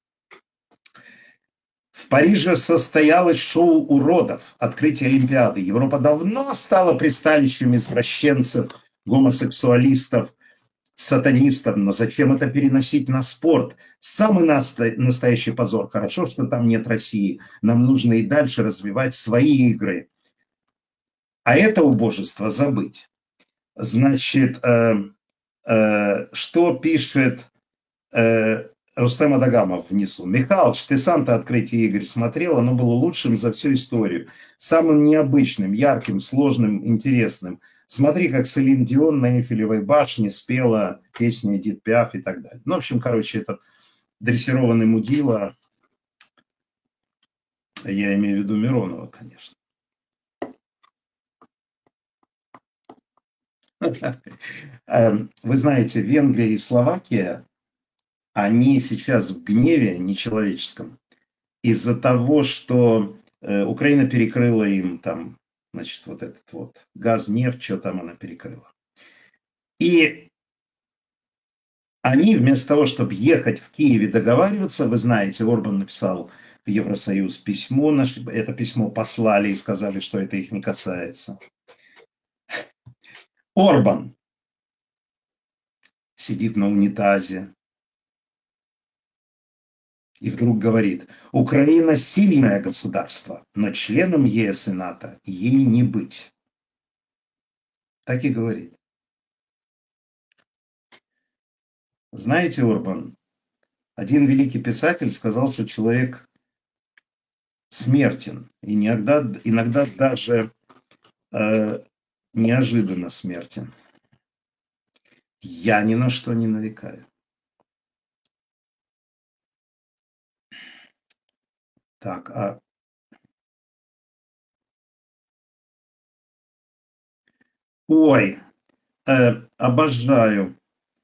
S1: В Париже состоялось шоу уродов, открытие Олимпиады. Европа давно стала пристанищем извращенцев, гомосексуалистов, сатанистов. Но зачем это переносить на спорт? Самый настоящий позор. Хорошо, что там нет России. Нам нужно и дальше развивать свои игры. А это убожество забыть. Значит, что пишет Рустем Адагамов внизу. Михалыч, ты сам-то открытие игр смотрел, оно было лучшим за всю историю. Самым необычным, ярким, сложным, интересным. Смотри, как Селин Дион на Эйфелевой башне спела песню Эдит Пиаф и так далее. Ну, в общем, короче, этот дрессированный мудила, я имею в виду Миронова, конечно. Вы знаете, Венгрия и Словакия, они сейчас в гневе нечеловеческом из-за того, что Украина перекрыла им там, значит, вот этот вот газ, нефть, что там она перекрыла. И они вместо того, чтобы ехать в Киев и договариваться, вы знаете, Орбан написал в Евросоюз письмо, это письмо послали и сказали, что это их не касается. Орбан сидит на унитазе и вдруг говорит, Украина сильное государство, но членом ЕС и НАТО ей не быть. Так и говорит. Знаете, Орбан, один великий писатель сказал, что человек смертен, и иногда даже неожиданно смертен. Я ни на что не нарекаю. Так, ой, обожаю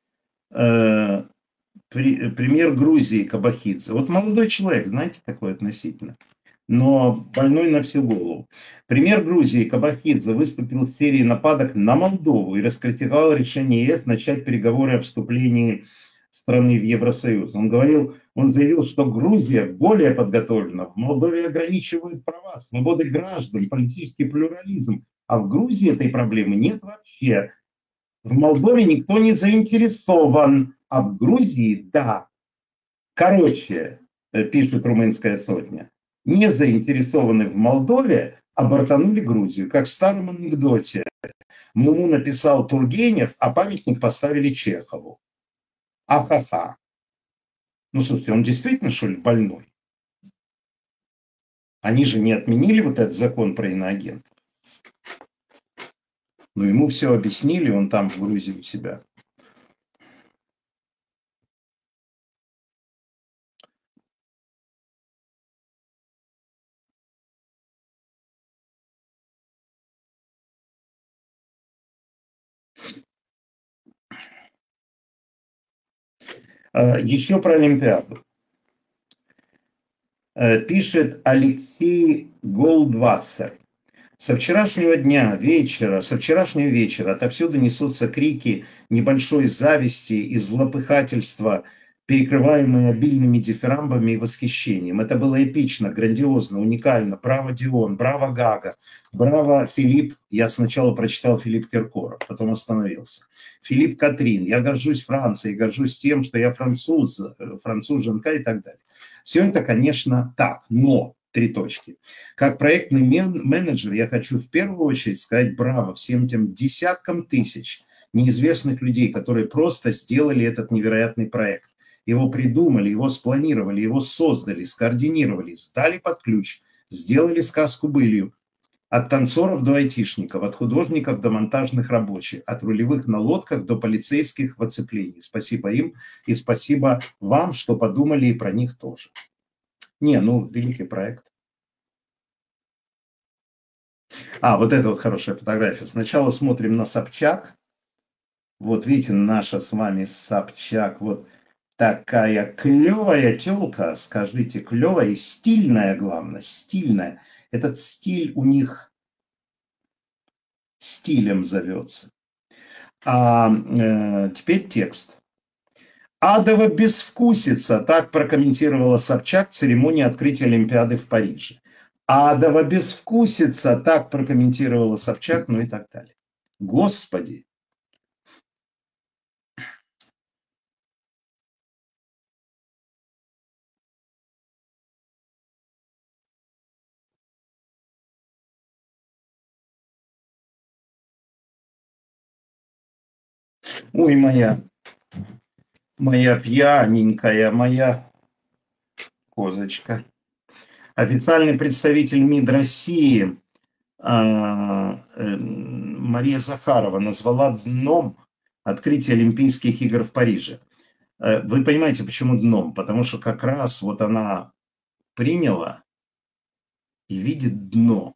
S1: пример Грузии Кабахидзе. Вот молодой человек, знаете, такой относительно, но больной на всю голову. Пример Грузии Кабахидзе выступил в серии нападок на Молдову и раскритиковал решение ЕС начать переговоры о вступлении страны в Евросоюз. Он заявил, что Грузия более подготовлена. В Молдове ограничивают права, свободы граждан, политический плюрализм. А в Грузии этой проблемы нет вообще. В Молдове никто не заинтересован, а в Грузии – да. Короче, пишет Румынская сотня, не заинтересованы в Молдове, обортанули Грузию. Как в старом анекдоте. Муму написал Тургенев, а памятник поставили Чехову. Ахаха. Ну, слушайте, он действительно, что ли, больной? Они же не отменили вот этот закон про иноагентов. Ну, ему все объяснили, он там в Грузии у себя. Еще про Олимпиаду. Пишет Алексей Голдвассер. Со вчерашнего дня, вечера, со вчерашнего вечера отовсюду несутся крики небольшой зависти и злопыхательства, перекрываемые обильными дифирамбами и восхищением. Это было эпично, грандиозно, уникально. Браво, Дион, браво, Гага, браво, Филипп. Я сначала прочитал Филипп Киркоров, потом остановился. Филипп Катрин. Я горжусь Францией, горжусь тем, что я француз, француженка и так далее. Все это, конечно, так, но... Три точки. Как проектный менеджер я хочу в первую очередь сказать браво всем тем десяткам тысяч неизвестных людей, которые просто сделали этот невероятный проект. Его придумали, его спланировали, его создали, скоординировали, сдали под ключ, сделали сказку былью. От танцоров до айтишников, от художников до монтажных рабочих, от рулевых на лодках до полицейских в оцеплении. Спасибо им и спасибо вам, что подумали и про них тоже. Не, ну, великий проект. Вот это вот хорошая фотография. Сначала смотрим на Собчак. Вот видите, наша с вами Собчак. Вот такая клевая телка. Скажите, клевая и стильная, главное. Стильная. Этот стиль у них стилем зовется. Теперь текст. Адова безвкусица, так прокомментировала Собчак церемонию открытия Олимпиады в Париже. Адова безвкусица, так прокомментировала Собчак, ну и так далее. Господи. Ой, моя пьяненькая, моя козочка. Официальный представитель МИД России Мария Захарова назвала дном открытие Олимпийских игр в Париже. Вы понимаете, почему дном? Потому что как раз вот она приняла и видит дно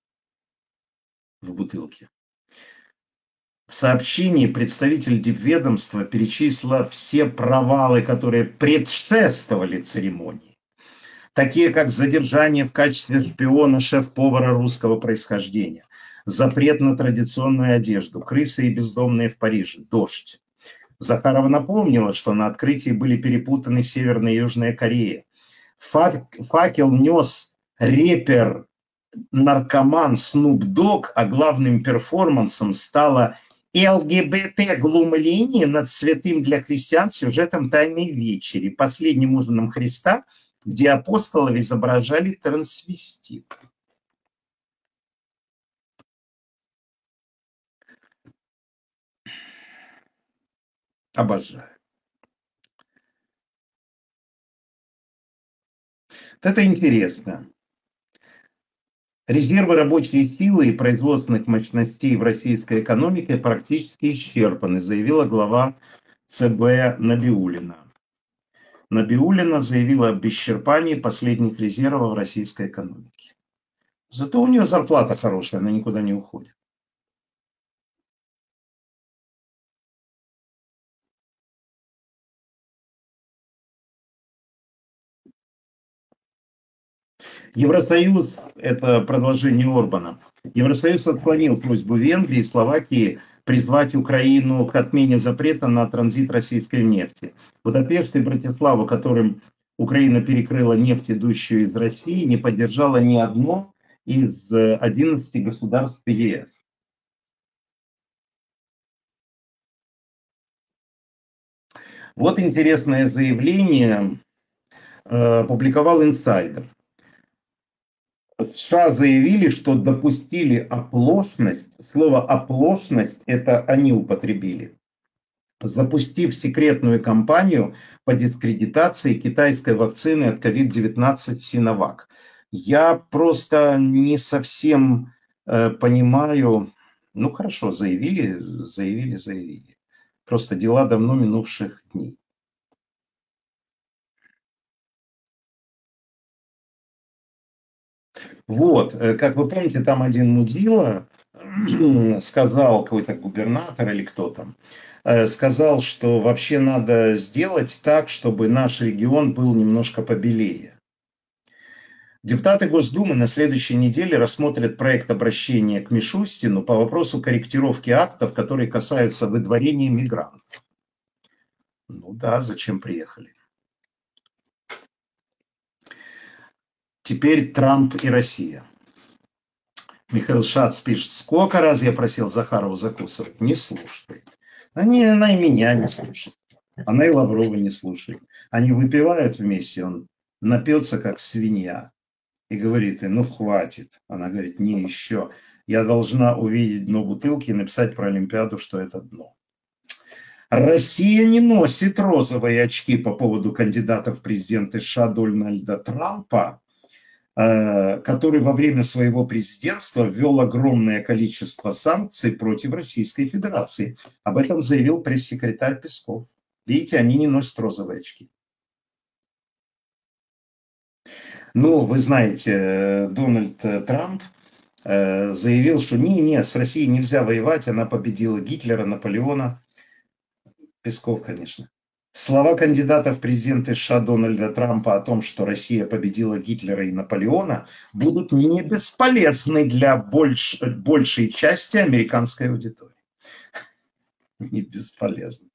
S1: в бутылке. В сообщении представитель дипведомства перечислила все провалы, которые предшествовали церемонии. Такие как задержание в качестве шпиона шеф-повара русского происхождения, запрет на традиционную одежду, крысы и бездомные в Париже, дождь. Захарова напомнила, что на открытии были перепутаны Северная и Южная Корея. Факел нес рэпер-наркоман Snoop Dogg, а главным перформансом стало ЛГБТ-глумление над святым для христиан сюжетом Тайной вечери, последним ужином Христа, где апостолов изображали трансвестит. Обожаю. Это интересно. Резервы рабочей силы и производственных мощностей в российской экономике практически исчерпаны, заявила глава ЦБ Набиуллина. Набиуллина заявила об исчерпании последних резервов в российской экономике. Зато у нее зарплата хорошая, она никуда не уходит. Евросоюз, это продолжение Орбана, Евросоюз отклонил просьбу Венгрии и Словакии призвать Украину к отмене запрета на транзит российской нефти. Будапешт и Братислава, которым Украина перекрыла нефть, идущую из России, не поддержала ни одно из 11 государств ЕС. Вот интересное заявление опубликовал инсайдер. США заявили, что допустили оплошность, слово оплошность это они употребили, запустив секретную кампанию по дискредитации китайской вакцины от COVID-19 Синовак. Я просто не совсем понимаю, ну хорошо, заявили. Просто дела давно минувших дней. Вот, как вы помните, там один мудила сказал, какой-то губернатор или кто там, сказал, что вообще надо сделать так, чтобы наш регион был немножко побелее. Депутаты Госдумы на следующей неделе рассмотрят проект обращения к Мишустину по вопросу корректировки актов, которые касаются выдворения мигрантов. Ну да, зачем приехали? Теперь Трамп и Россия. Михаил Шац пишет, сколько раз я просил Захарову закусывать, не слушает. Она и меня не слушает, она и Лаврова не слушает. Они выпивают вместе, он напьется как свинья и говорит, ну хватит. Она говорит, не еще, я должна увидеть дно бутылки и написать про Олимпиаду, что это дно. Россия не носит розовые очки по поводу кандидата в президенты США Дональда Трампа, который во время своего президентства ввел огромное количество санкций против Российской Федерации. Об этом заявил пресс-секретарь Песков. Видите, они не носят розовые очки. Ну, вы знаете, Дональд Трамп заявил, что не, с Россией нельзя воевать, она победила Гитлера, Наполеона. Песков, конечно. Слова кандидата в президенты США Дональда Трампа о том, что Россия победила Гитлера и Наполеона, будут не бесполезны для большей части американской аудитории. Не бесполезны.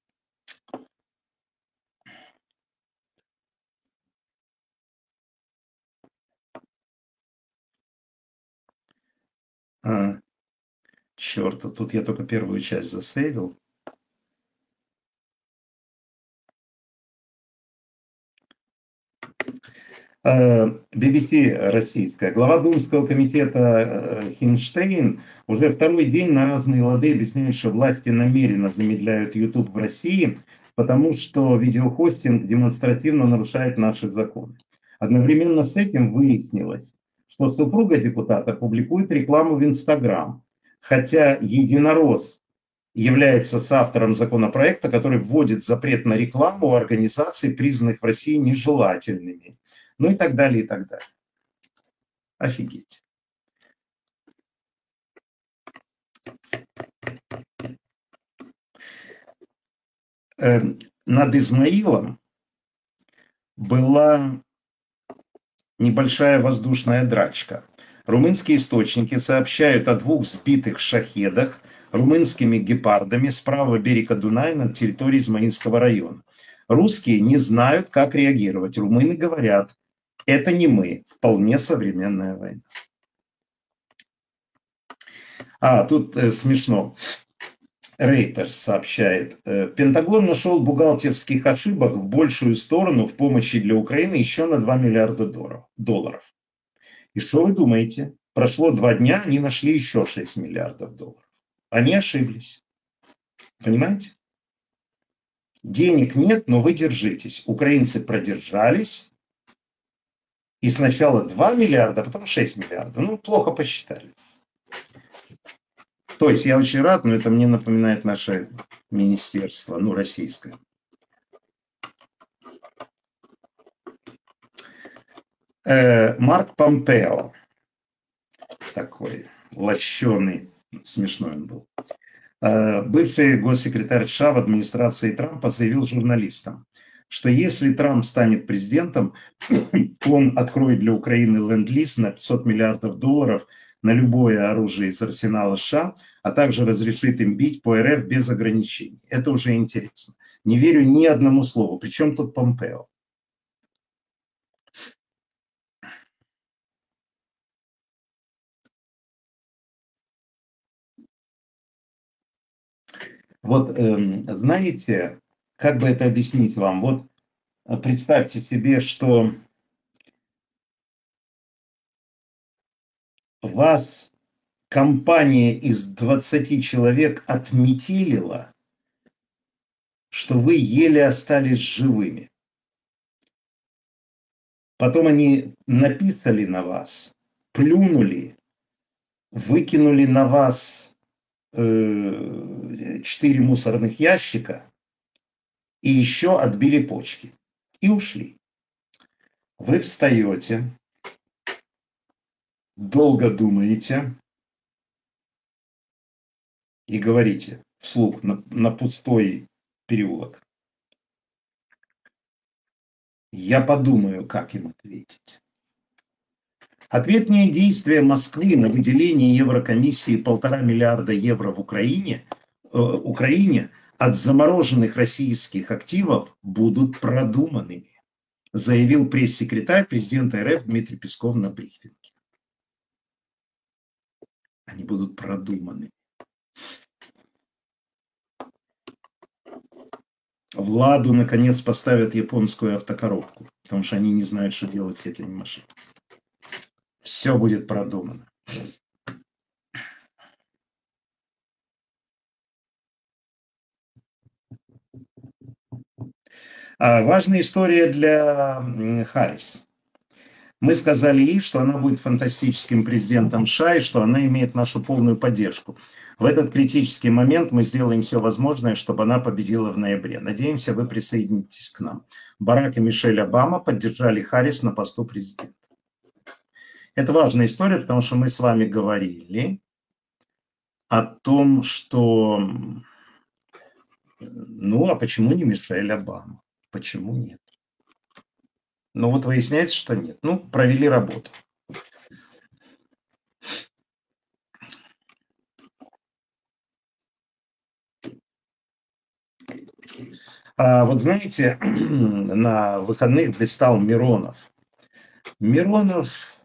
S1: Черт, тут я только первую часть засейвил. BBC российская. Глава Думского комитета Хинштейн уже второй день на разные лады объясняет, что власти намеренно замедляют YouTube в России, потому что видеохостинг демонстративно нарушает наши законы. Одновременно с этим выяснилось, что супруга депутата публикует рекламу в Instagram, хотя единорос является соавтором законопроекта, который вводит запрет на рекламу у организаций, признанных в России нежелательными. Ну и так далее, и так далее. Офигеть. Над Измаилом была небольшая воздушная драчка. Румынские источники сообщают о 2 сбитых шахедах румынскими гепардами с правого берега Дуная на территории Измаильского района. Русские не знают, как реагировать. Румыны говорят, это не мы, вполне современная война. Тут смешно. Reuters сообщает, Пентагон нашел бухгалтерских ошибок в большую сторону в помощи для Украины еще на 2 миллиарда долларов. И что вы думаете? Прошло 2 дня, они нашли еще 6 миллиардов долларов. Они ошиблись. Понимаете? Денег нет, но вы держитесь. Украинцы продержались. И сначала 2 миллиарда, а потом 6 миллиардов. Ну, плохо посчитали. То есть я очень рад, но это мне напоминает наше министерство, российское. Марк Помпео, такой лощеный, смешной он был. Бывший госсекретарь США в администрации Трампа заявил журналистам, что если Трамп станет президентом, он откроет для Украины ленд-лиз на 500 миллиардов долларов на любое оружие из арсенала США, а также разрешит им бить по РФ без ограничений. Это уже интересно. Не верю ни одному слову. Причем тут Помпео? Вот знаете, как бы это объяснить вам? Вот представьте себе, что вас компания из 20 человек отметилила, что вы еле остались живыми. Потом они написали на вас, плюнули, выкинули на вас 4 мусорных ящика и еще отбили почки. И ушли. Вы встаете, долго думаете и говорите вслух на пустой переулок. Я подумаю, как им ответить. Ответные действия Москвы на выделение Еврокомиссии 1,5 миллиарда евро в Украине от замороженных российских активов будут продуманными, заявил пресс-секретарь президента РФ Дмитрий Песков на брифинге. Они будут продуманы. В «Ладу» наконец поставят японскую автокоробку, потому что они не знают, что делать с этими машинами. Все будет продумано. Важная история для Харрис. Мы сказали ей, что она будет фантастическим президентом США и что она имеет нашу полную поддержку. В этот критический момент мы сделаем все возможное, чтобы она победила в ноябре. Надеемся, вы присоединитесь к нам. Барак и Мишель Обама поддержали Харрис на посту президента. Это важная история, потому что мы с вами говорили о том, что, ну, а почему не Мишель Обама? Почему нет? Ну, вот выясняется, что нет. Ну, провели работу. Вот знаете, на выходных блистал Миронов. Миронов...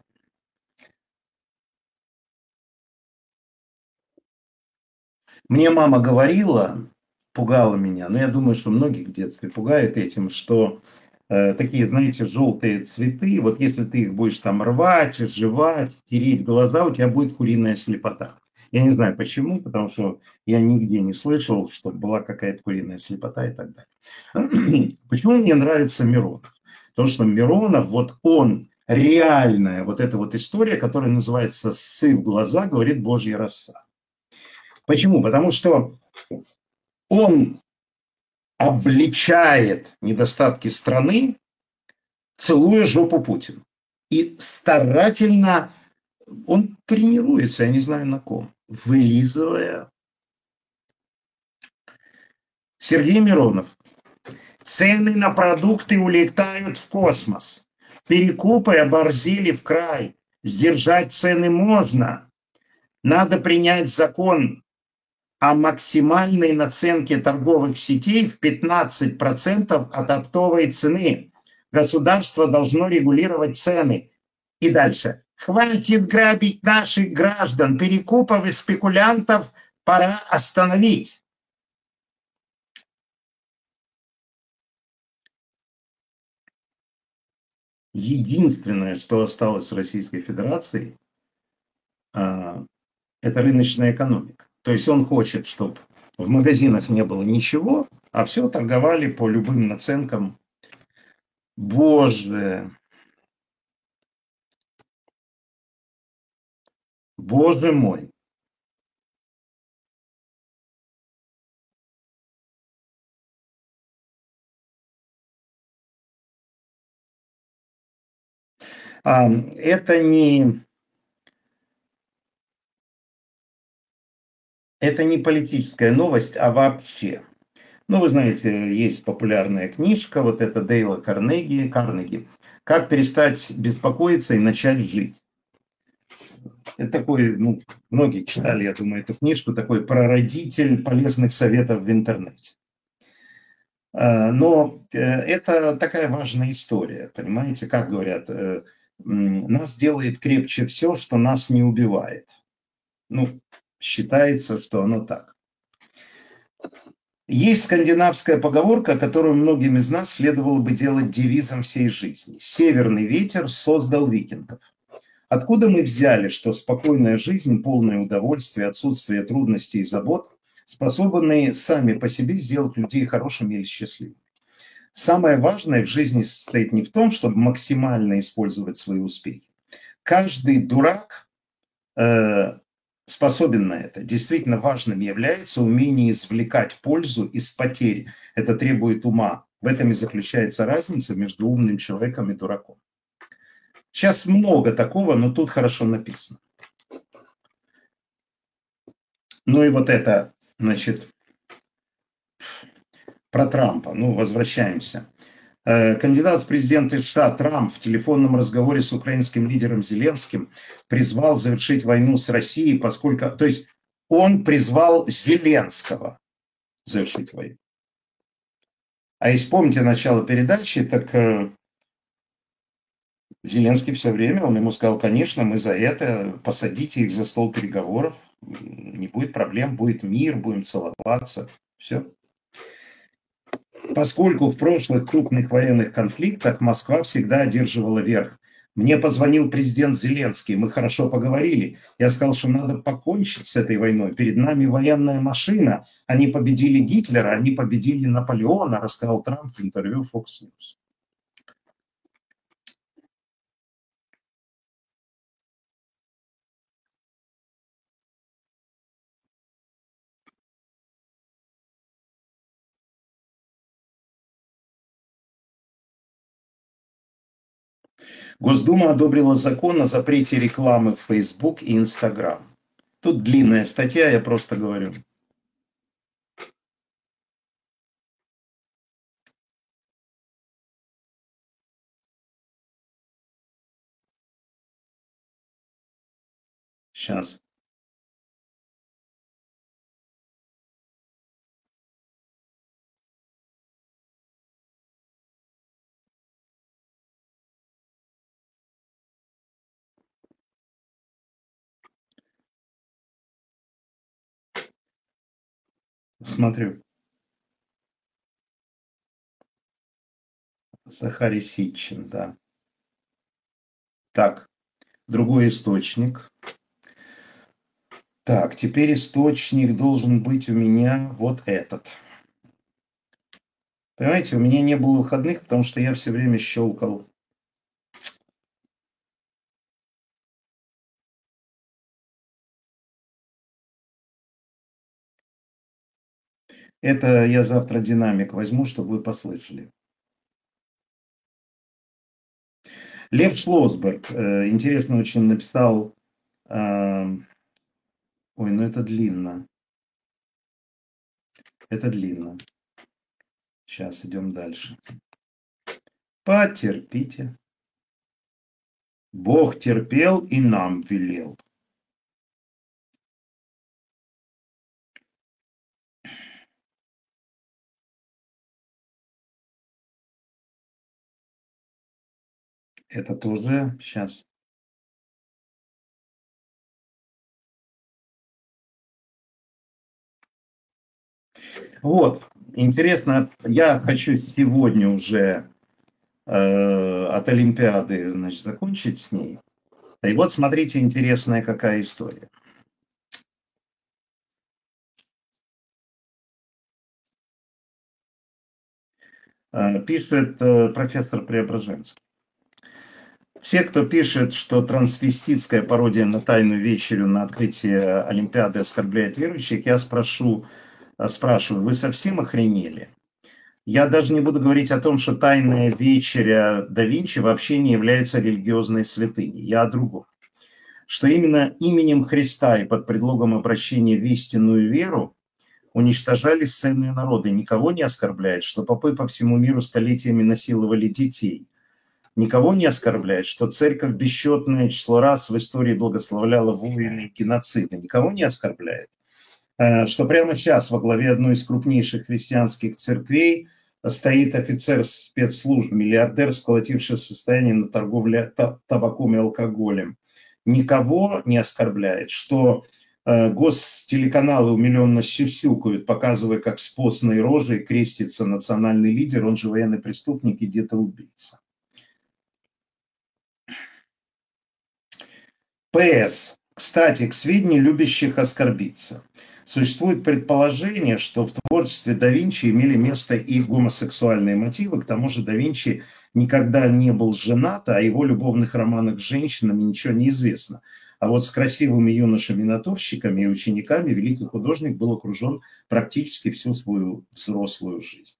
S1: Мне мама говорила, пугала меня, но я думаю, что многих в детстве пугает этим, что такие, знаете, желтые цветы, вот если ты их будешь там рвать, жевать, тереть глаза, у тебя будет куриная слепота. Я не знаю почему, потому что я нигде не слышал, что была какая-то куриная слепота и так далее. Почему мне нравится Миронов? Потому что Миронов, вот он реальная вот эта вот история, которая называется «Ссы в глаза, говорит Божья роса». Почему? Потому что он обличает недостатки страны, целуя жопу Путину. И старательно он тренируется, я не знаю на ком, вылизывая. Сергей Миронов. Цены на продукты улетают в космос. Перекупы оборзели в край. Сдержать цены можно. Надо принять закон о максимальной наценке торговых сетей в 15% от оптовой цены. Государство должно регулировать цены. И дальше. Хватит грабить наших граждан. Перекупов и спекулянтов пора остановить. Единственное, что осталось в Российской Федерации, это рыночная экономика. То есть он хочет, чтобы в магазинах не было ничего, а все торговали по любым наценкам. Боже, боже мой. Это не политическая новость, а вообще. Ну, вы знаете, есть популярная книжка, вот это Дейла Карнеги «Как перестать беспокоиться и начать жить». Это такой, ну, многие читали, я думаю, эту книжку, такой прародитель полезных советов в интернете. Но это такая важная история, понимаете, как говорят, нас делает крепче все, что нас не убивает. Ну, считается, что оно так. Есть скандинавская поговорка, которую многим из нас следовало бы делать девизом всей жизни. «Северный ветер создал викингов». Откуда мы взяли, что спокойная жизнь, полное удовольствие, отсутствие трудностей и забот способны сами по себе сделать людей хорошими или счастливыми? Самое важное в жизни состоит не в том, чтобы максимально использовать свои успехи. Каждый дурак способен на это. Действительно важным является умение извлекать пользу из потерь. Это требует ума. В этом и заключается разница между умным человеком и дураком. Сейчас много такого, но тут хорошо написано. Ну и вот это, значит, про Трампа. Ну, возвращаемся. Кандидат в президенты США Трамп в телефонном разговоре с украинским лидером Зеленским призвал завершить войну с Россией, поскольку, то есть он призвал Зеленского завершить войну. А если помните начало передачи, так Зеленский все время, он ему сказал, конечно, мы за это, посадите их за стол переговоров, не будет проблем, будет мир, будем целоваться, все. Поскольку в прошлых крупных военных конфликтах Москва всегда одерживала верх. Мне позвонил президент Зеленский, мы хорошо поговорили. Я сказал, что надо покончить с этой войной. Перед нами военная машина. Они победили Гитлера, они победили Наполеона, рассказал Трамп в интервью Fox News. Госдума одобрила закон о запрете рекламы в Facebook и Instagram. Тут длинная статья, я просто говорю. Сейчас. Смотрю. Захарий Ситчин, да. Так, другой источник. Так, теперь источник должен быть у меня вот этот. Понимаете, у меня не было выходных, потому что я все время щелкал. Это я завтра динамик возьму, чтобы вы послышали. Лев Шлосберг, интересно очень написал. Ой, ну это длинно. Это длинно. Сейчас идем дальше. Потерпите. Бог терпел и нам велел. Это тоже сейчас. Вот, интересно, я хочу сегодня уже от Олимпиады, значит, закончить с ней. И вот смотрите, интересная какая история. Пишет профессор Преображенский. Все, кто пишет, что трансвеститская пародия на тайную вечерю на открытие Олимпиады оскорбляет верующих, я спрашиваю, вы совсем охренели? Я даже не буду говорить о том, что тайная вечеря да Винчи вообще не является религиозной святыней. Я о другом. Что именно именем Христа и под предлогом обращения в истинную веру уничтожались ценные народы. Никого не оскорбляет, что попы по всему миру столетиями насиловали детей. Никого не оскорбляет, что церковь бесчетное число раз в истории благословляла войны и геноциды. Никого не оскорбляет. Что прямо сейчас во главе одной из крупнейших христианских церквей стоит офицер спецслужб, миллиардер, сколотивший состояние на торговле табаком и алкоголем. Никого не оскорбляет, что гостелеканалы умиленно сюсюкают, показывая, как с постной рожей крестится национальный лидер, он же военный преступник и где-то убийца. П.С. Кстати, к сведению любящих оскорбиться. Существует предположение, что в творчестве да Винчи имели место и гомосексуальные мотивы. К тому же да Винчи никогда не был женат, а о его любовных романах с женщинами ничего не известно. А вот с красивыми юношами-натурщиками и учениками великий художник был окружен практически всю свою взрослую жизнь.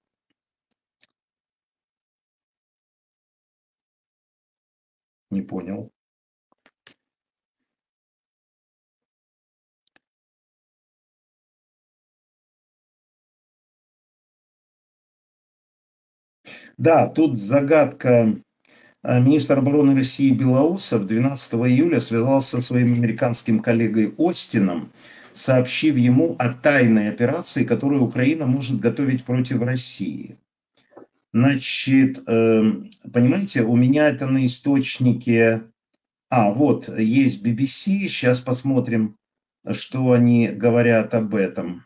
S1: Не понял. Да, тут загадка. Министр обороны России Белоусов 12 июля связался со своим американским коллегой Остином, сообщив ему о тайной операции, которую Украина может готовить против России. Значит, понимаете, у меня это на источнике... Вот, есть BBC, сейчас посмотрим, что они говорят об этом.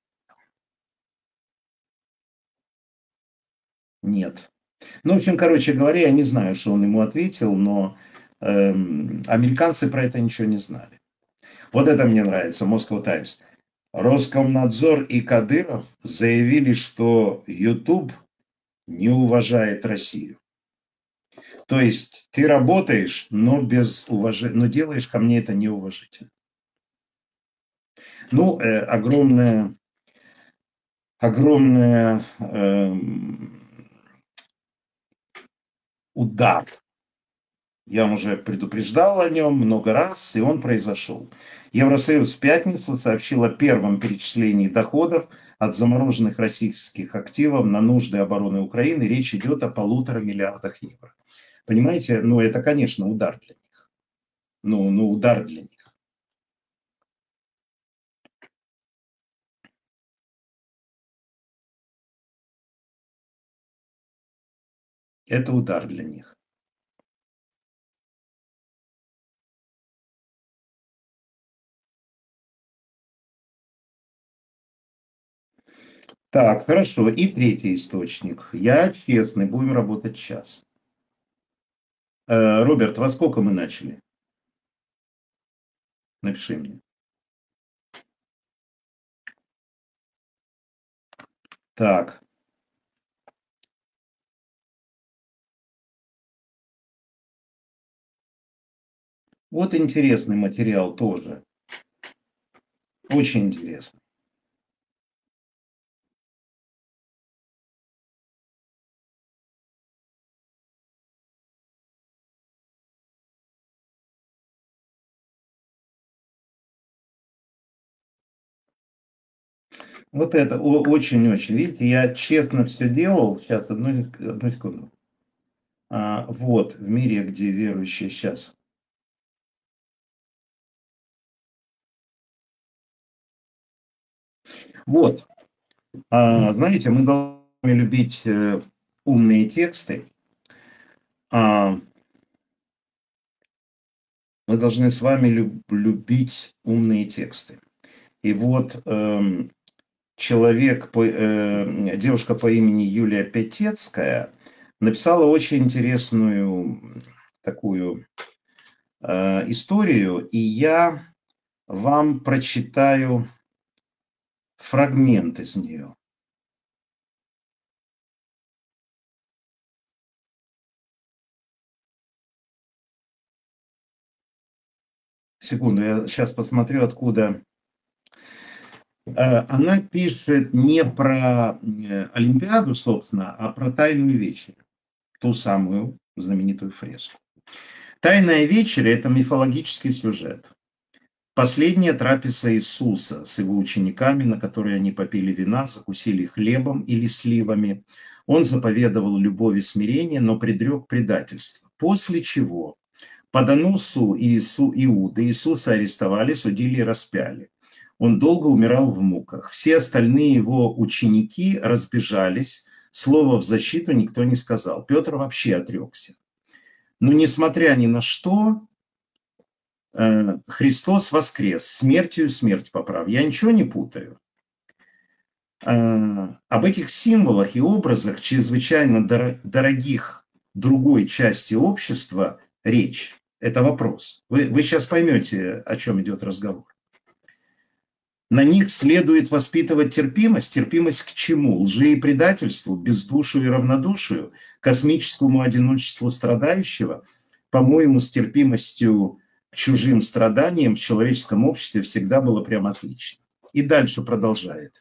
S1: Нет. Ну, в общем, короче говоря, я не знаю, что он ему ответил, но американцы про это ничего не знали. Вот это мне нравится, Moscow Times. Роскомнадзор и Кадыров заявили, что YouTube не уважает Россию. То есть ты работаешь, но без уважения, но делаешь ко мне это неуважительно. Ну, огромный удар. Я уже предупреждал о нем много раз, и он произошел. Евросоюз в пятницу сообщил о первом перечислении доходов от замороженных российских активов на нужды обороны Украины. Речь идет о 1,5 миллиарда евро. Понимаете, ну это, конечно, удар для них. Ну удар для них. Это удар для них. Так, хорошо. И третий источник. Я честный, будем работать час. Роберт, во сколько мы начали? Напиши мне. Так, вот интересный материал тоже. Очень интересно. Вот это очень-очень. Видите, я честно все делал. Сейчас, одну секунду. Вот, в мире, где верующие сейчас. Вот, знаете, мы должны любить умные тексты. А, мы должны с вами любить умные тексты. И вот девушка по имени Юлия Пятецкая написала очень интересную такую историю, и я вам прочитаю фрагмент из нее. Секунду, я сейчас посмотрю, откуда. Она пишет не про Олимпиаду, собственно, а про «Тайную вечерю», ту самую знаменитую фреску. «Тайная вечеря» – это мифологический сюжет. Последняя трапеза Иисуса с его учениками, на которой они попили вина, закусили хлебом или сливами. Он заповедовал любовь и смирение, но предрек предательство. После чего по доносу Иуды Иисуса арестовали, судили и распяли. Он долго умирал в муках. Все остальные его ученики разбежались, слова в защиту никто не сказал. Петр вообще отрекся. Но несмотря ни на что, Христос воскрес, смертью смерть поправ. Я ничего не путаю. Об этих символах и образах чрезвычайно дорогих другой части общества речь. Это вопрос. Вы сейчас поймете, о чем идет разговор. На них следует воспитывать терпимость. Терпимость к чему? Лжи и предательству, бездушию и равнодушию, космическому одиночеству страдающего. По-моему, с терпимостью к чужим страданиям в человеческом обществе всегда было прям отлично. И дальше продолжает.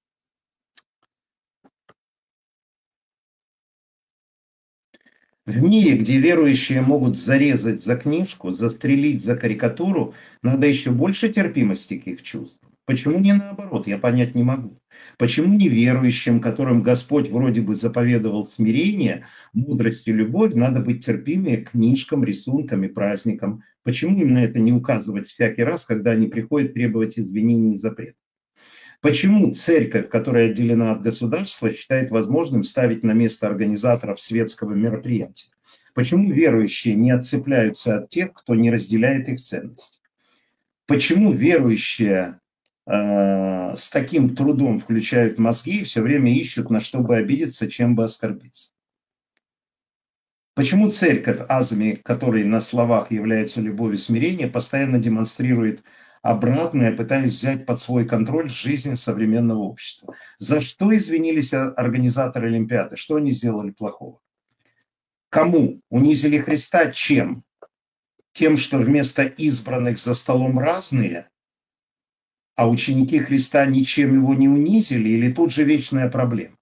S1: В мире, где верующие могут зарезать за книжку, застрелить за карикатуру, надо еще больше терпимости к их чувствам. Почему не наоборот, я понять не могу. Почему неверующим, которым Господь вроде бы заповедовал смирение, мудрость и любовь, надо быть терпимее к книжкам, рисункам и праздникам? Почему именно это не указывать всякий раз, когда они приходят требовать извинений и запретов? Почему церковь, которая отделена от государства, считает возможным ставить на место организаторов светского мероприятия? Почему верующие не отцепляются от тех, кто не разделяет их ценности? Почему верующие с таким трудом включают мозги и все время ищут, на что бы обидеться, чем бы оскорбиться? Почему церковь, азами которой на словах является любовь и смирение, постоянно демонстрирует обратное, пытаясь взять под свой контроль жизнь современного общества? За что извинились организаторы Олимпиады? Что они сделали плохого? Кому? Унизили Христа чем? Тем, что вместо избранных за столом разные, а ученики Христа ничем его не унизили, или тут же вечная проблема?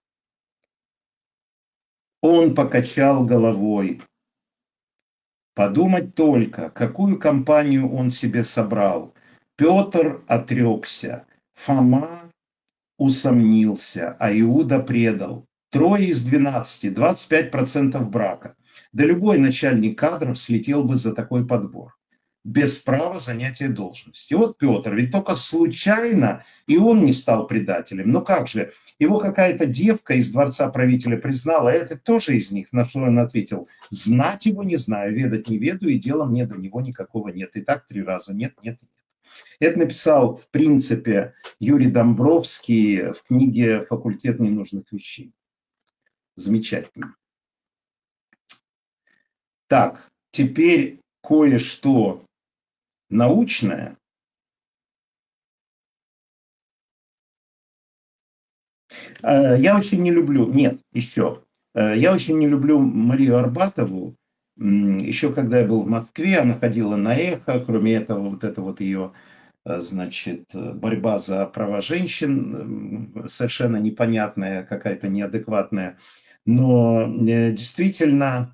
S1: Он покачал головой. Подумать только, какую компанию он себе собрал. Петр отрекся, Фома усомнился, а Иуда предал. 3 из 12, 25% брака. Да любой начальник кадров слетел бы за такой подбор. Без права занятия должности. И вот Петр, ведь только случайно и он не стал предателем. Но как же, его какая-то девка из дворца правителя признала, а это тоже из них, на что он ответил, знать его не знаю, ведать не ведаю, и дела мне до него никакого нет. И так 3 раза нет, нет, нет. Это написал, в принципе, Юрий Домбровский в книге «Факультет ненужных вещей». Замечательно. Так, теперь кое-что научное. Я очень не люблю, нет, еще. Я очень не люблю Марию Арбатову. Еще когда я был в Москве, она ходила на эхо. Кроме этого, вот это вот ее, значит, борьба за права женщин совершенно непонятная, какая-то неадекватная. Но действительно,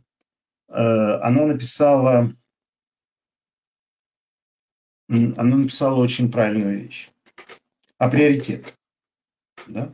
S1: она написала очень правильную вещь. О приоритетах. Да?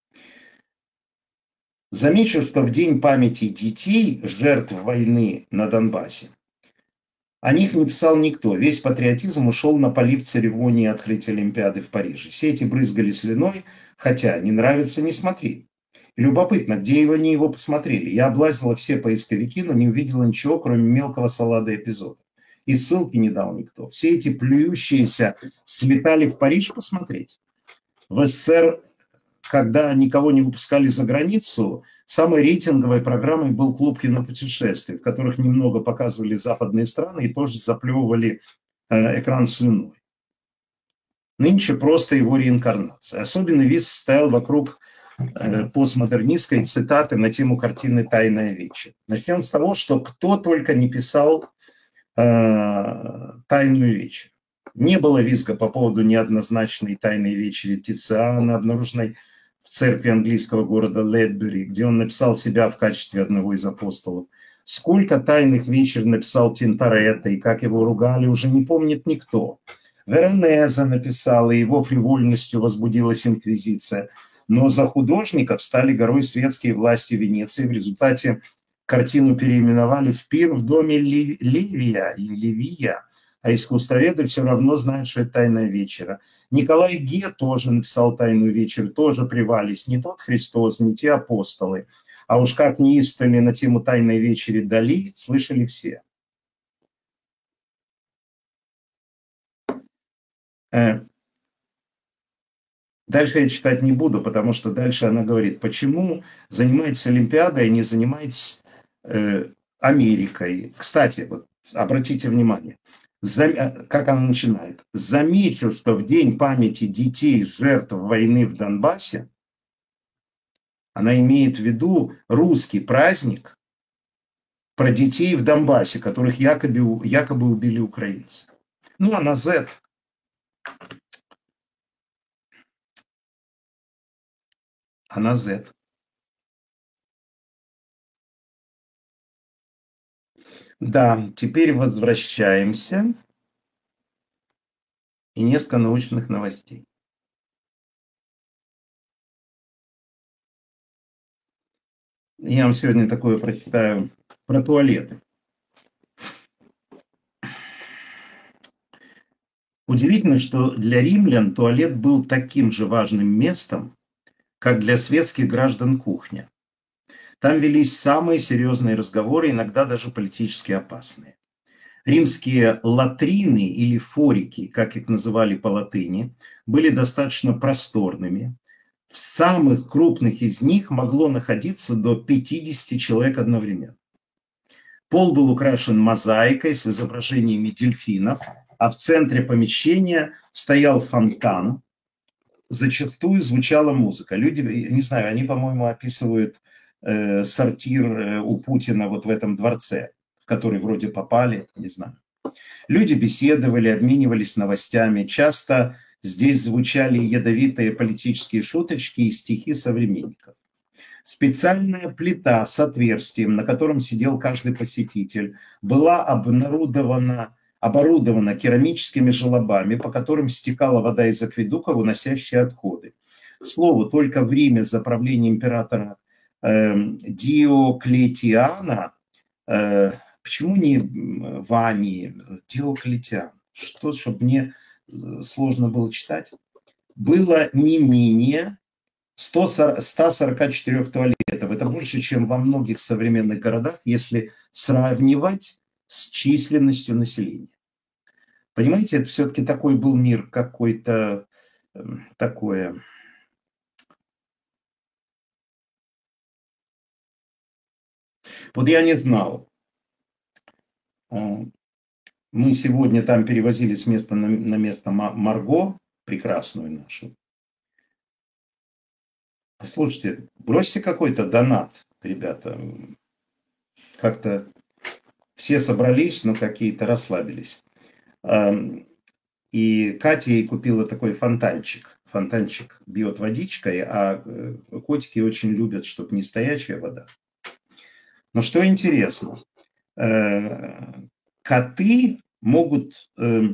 S1: Замечу, что в День памяти детей, жертв войны на Донбассе, о них не писал никто. Весь патриотизм ушел на полив церемонии открытия Олимпиады в Париже. Все эти брызгали слюной, хотя не нравится, не смотри. Любопытно, где они его посмотрели. Я облазила все поисковики, но не увидела ничего, кроме мелкого салада эпизода. И ссылки не дал никто. Все эти плюющиеся слетали в Париж посмотреть. В СССР, когда никого не выпускали за границу, самой рейтинговой программой был клуб кинопутешествий, в которых немного показывали западные страны и тоже заплевывали экран слюной. Нынче просто его реинкарнация. Особенный вис стоял вокруг постмодернистской цитаты на тему картины «Тайная вечеря». Начнем с того, что кто только не писал «Тайную вечерю». Не было визга по поводу неоднозначной «Тайной вечери» Тициана, обнаруженной в церкви английского города Ледбери, где он написал себя в качестве одного из апостолов. Сколько тайных вечер написал Тинторетто, и как его ругали, уже не помнит никто. Веронезе написал, и его фривольностью возбудилась инквизиция. Но за художников стали горой светские власти Венеции. В результате картину переименовали в «Пир в доме Ливия» или Ливия, а искусствоведы все равно знают, что это «Тайная вечера». Николай Ге тоже написал «Тайную вечеру», тоже привались. Не тот Христос, не те апостолы. А уж как неистовали на тему «Тайной вечери» Дали, слышали все. Дальше я читать не буду, потому что дальше она говорит, почему занимается Олимпиадой, а не занимается Америкой. Кстати, вот обратите внимание, как она начинает. Заметил, что в День памяти детей, жертв войны в Донбассе, она имеет в виду русский праздник про детей в Донбассе, которых якобы убили украинцы. Ну, а на Z. А на Z. Да, теперь возвращаемся. И несколько научных новостей. Я вам сегодня такое прочитаю про туалеты. Удивительно, что для римлян туалет был таким же важным местом, как для светских граждан кухня. Там велись самые серьезные разговоры, иногда даже политически опасные. Римские латрины или форики, как их называли по латыни, были достаточно просторными. В самых крупных из них могло находиться до 50 человек одновременно. Пол был украшен мозаикой с изображениями дельфинов, а в центре помещения стоял фонтан. Зачастую звучала музыка. Люди, не знаю, они, по-моему, описывают сортир у Путина вот в этом дворце, в который вроде попали, не знаю. Люди беседовали, обменивались новостями. Часто здесь звучали ядовитые политические шуточки и стихи современников. Специальная плита с отверстием, на котором сидел каждый посетитель, была оборудована керамическими желобами, по которым стекала вода из акведуков, уносящая отходы. К слову, только в Риме за правления императора Диоклетиана, почему не Вани, Диоклетиан, что, чтобы мне сложно было читать, было не менее 144 туалетов. Это больше, чем во многих современных городах, если сравнивать с численностью населения. Понимаете, это все-таки такой был мир, какой-то такое. Вот я не знал. Мы сегодня там перевозили с места на место Марго, прекрасную нашу. Слушайте, бросьте какой-то донат, ребята. Как-то все собрались, но какие-то расслабились. И Катя ей купила такой фонтанчик. Фонтанчик бьет водичкой, а котики очень любят, чтобы не стоячая вода. Но что интересно, коты могут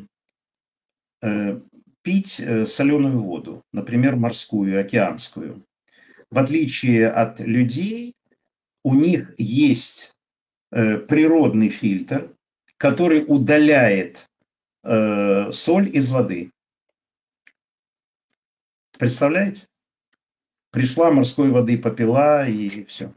S1: пить соленую воду, например, морскую, океанскую. В отличие от людей, у них есть природный фильтр, который удаляет соль из воды. Представляете? Пришла, морской воды попила и все.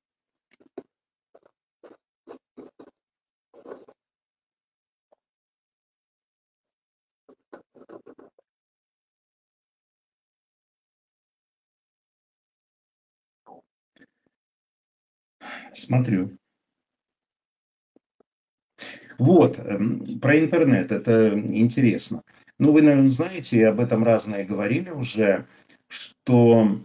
S1: Смотрю. Вот, про интернет, это интересно. Ну, вы, наверное, знаете, об этом разные говорили уже, что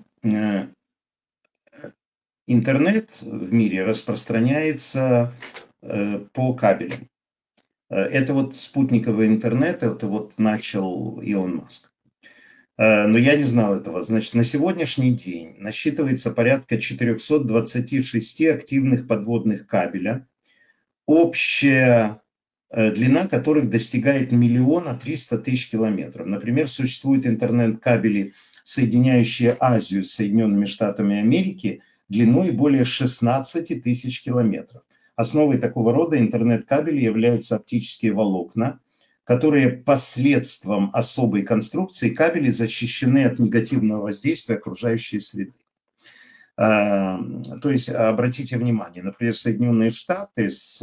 S1: интернет в мире распространяется по кабелям. Это вот спутниковый интернет, это вот начал Илон Маск. Но я не знал этого. Значит, на сегодняшний день насчитывается порядка 426 активных подводных кабеля, общая длина которых достигает 1 300 000 километров. Например, существуют интернет-кабели, соединяющие Азию с Соединенными Штатами Америки, длиной более 16 тысяч километров. Основой такого рода интернет-кабелей являются оптические волокна, которые посредством особой конструкции кабелей защищены от негативного воздействия окружающей среды. То есть, обратите внимание, например, Соединенные Штаты с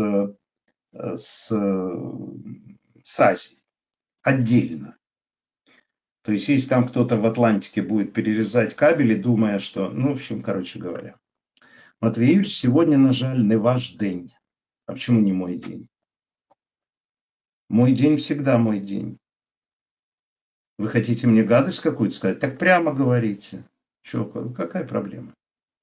S1: Азией отдельно. То есть, если там кто-то в Атлантике будет перерезать кабели, думая, что, ну, в общем, короче говоря. Матвей Юрьевич, сегодня, на жаль, не ваш день. А почему не мой день? Мой день всегда мой день. Вы хотите мне гадость какую-то сказать? Так прямо говорите. Че, какая проблема?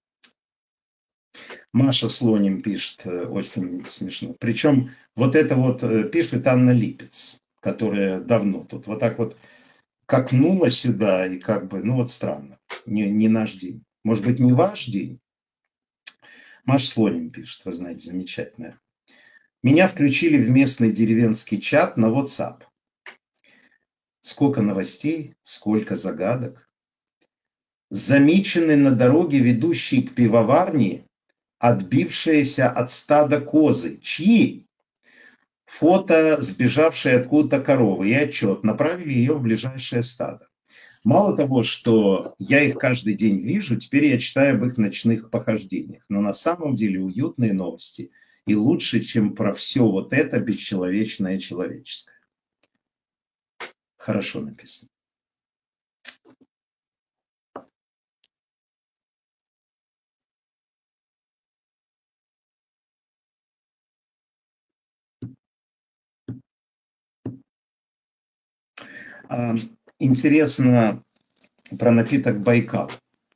S1: Маша Слоним пишет, очень смешно. Причем вот это вот пишет Анна Липец, которая давно тут вот так вот какнула сюда и как бы, ну вот странно, не наш день. Может быть, не ваш день? Маша Слоним пишет, вы знаете, замечательная. Меня включили в местный деревенский чат на WhatsApp. Сколько новостей, сколько загадок. Замеченный на дороге, ведущей к пивоварне, отбившиеся от стада козы. Чьи? Фото сбежавшей откуда-то коровы и отчет. Направили ее в ближайшее стадо. Мало того, что я их каждый день вижу, теперь я читаю об их ночных похождениях. Но на самом деле уютные новости и лучше, чем про все вот это бесчеловечное человеческое. Хорошо написано. Интересно про напиток Байкал.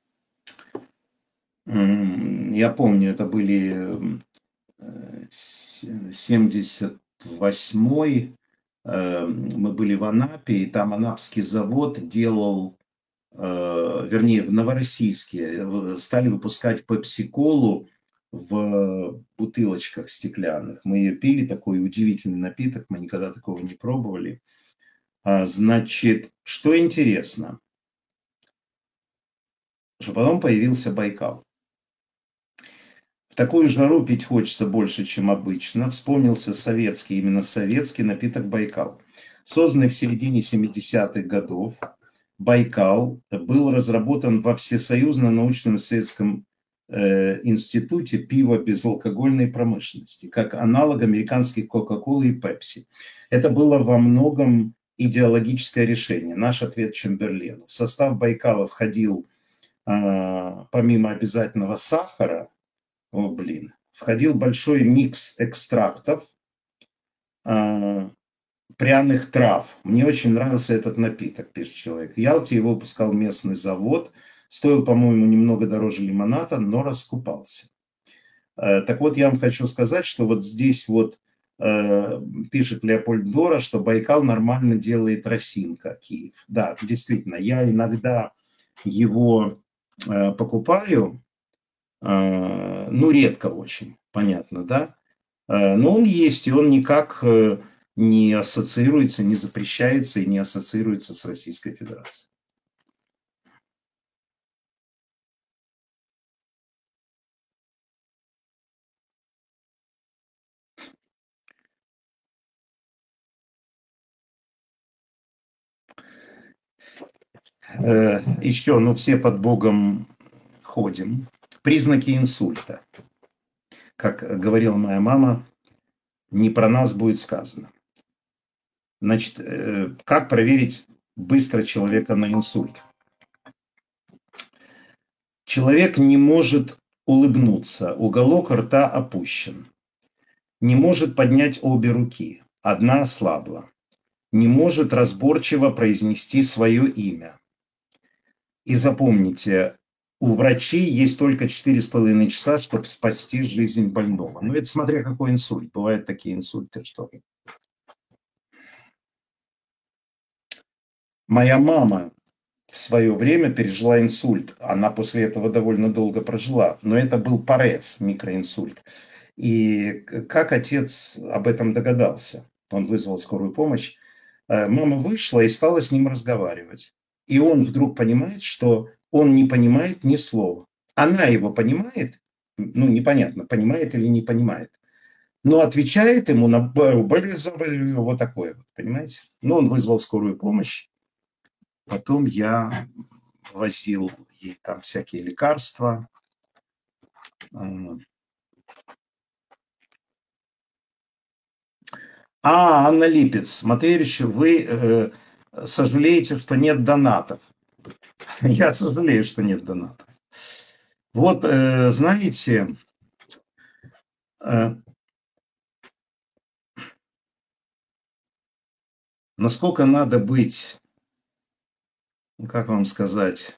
S1: Я помню, это были 78-й, мы были в Анапе, и там анапский завод делал, вернее, в Новороссийске стали выпускать пепси-колу в бутылочках стеклянных. Мы ее пили, такой удивительный напиток, мы никогда такого не пробовали. Значит, что интересно, что потом появился Байкал. В такую жару пить хочется больше, чем обычно. Вспомнился советский, именно советский напиток Байкал. Созданный в середине 70-х годов, Байкал был разработан во Всесоюзном научном исследовательском институте пива безалкогольной промышленности, как аналог американских Кока-Колы и Пепси. Это было во многом идеологическое решение. Наш ответ Чемберлену. В состав Байкала входил, помимо обязательного сахара, входил большой микс экстрактов, пряных трав. Мне очень нравился этот напиток, пишет человек. В Ялте его выпускал местный завод. Стоил, по-моему, немного дороже лимоната, но раскупался. Так вот, я вам хочу сказать, что вот здесь вот пишет Леопольд Дора, что Байкал нормально делает Росинка, Киев. Да, действительно, я иногда его покупаю, ну, редко очень, понятно, да? Но он есть, и он никак не ассоциируется, не запрещается и не ассоциируется с Российской Федерацией. Еще, ну, все под Богом ходим. Признаки инсульта. Как говорила моя мама, не про нас будет сказано. Значит, как проверить быстро человека на инсульт? Человек не может улыбнуться, уголок рта опущен. Не может поднять обе руки, одна ослабла. Не может разборчиво произнести свое имя. И запомните, у врачей есть только 4,5 часа, чтобы спасти жизнь больного. Ну, это смотря какой инсульт. Бывают такие инсульты, что... Моя мама в свое время пережила инсульт. Она после этого довольно долго прожила. Но это был парез, микроинсульт. И как отец об этом догадался? Он вызвал скорую помощь. Мама вышла и стала с ним разговаривать. И он вдруг понимает, что он не понимает ни слова. Она его понимает, ну непонятно, понимает или не понимает. Но отвечает ему на вот такое вот, понимаете? Ну, он вызвал скорую помощь. Потом я возил ей там всякие лекарства. Анна Липец, Матвеевич, вы сожалеете, что нет донатов. Я сожалею, что нет донатов. Вот, знаете, насколько надо быть, как вам сказать,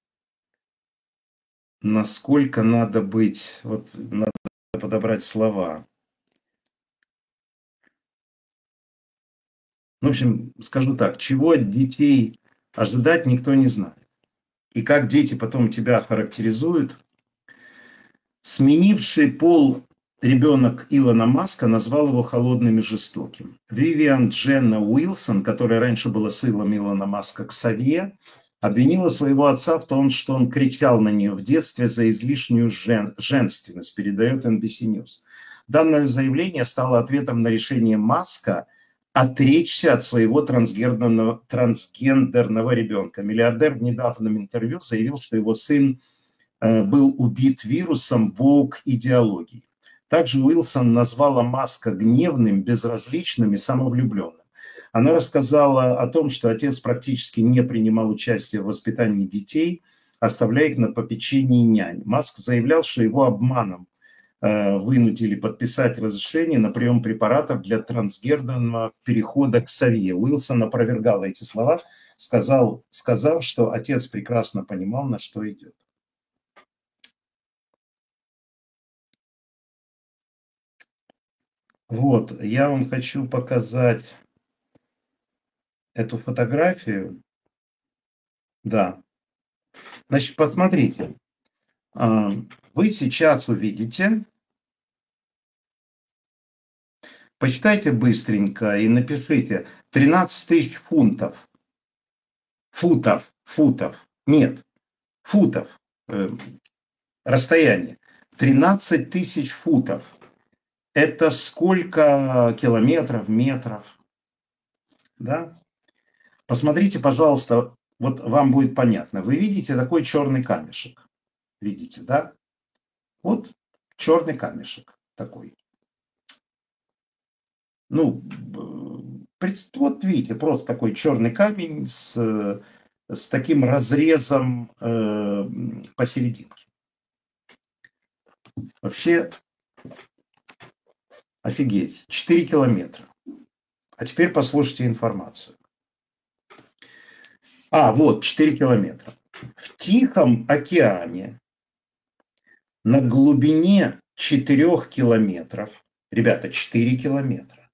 S1: насколько надо быть, вот надо подобрать слова. В общем, скажу так, чего от детей ожидать никто не знает. И как дети потом тебя характеризуют. Сменивший пол ребенок Илона Маска назвал его холодным и жестоким. Вивиан Дженна Уилсон, которая раньше была сыном Илона Маска, Ксавье, Обвинила своего отца в том, что он кричал на нее в детстве за излишнюю женственность, передает NBC News. Данное заявление стало ответом на решение Маска отречься от своего трансгендерного ребенка. Миллиардер в недавнем интервью заявил, что его сын был убит вирусом woke-идеологии. Также Уилсон назвала Маска гневным, безразличным и самовлюбленным. Она рассказала о том, что отец практически не принимал участие в воспитании детей, оставляя их на попечении нянь. Маск заявлял, что его обманом вынудили подписать разрешение на прием препаратов для трансгендерного перехода к сове. Уилсон опровергал эти слова, сказав, что отец прекрасно понимал, на что идет. Вот, я вам хочу показать эту фотографию. Да. Значит, посмотрите. Вы сейчас увидите, посчитайте быстренько и напишите 13 тысяч фунтов. Нет, футов. Расстояние. 13 тысяч футов. Это сколько километров, метров? Да? Посмотрите, пожалуйста, вот вам будет понятно. Вы видите такой черный камешек? Видите, да? Вот черный камешек такой. Ну, вот видите, просто такой черный камень с таким разрезом посерединке. Вообще, офигеть, 4 километра. А теперь послушайте информацию. Вот 4 километра. В Тихом океане на глубине 4 километров, ребята, 4 километра,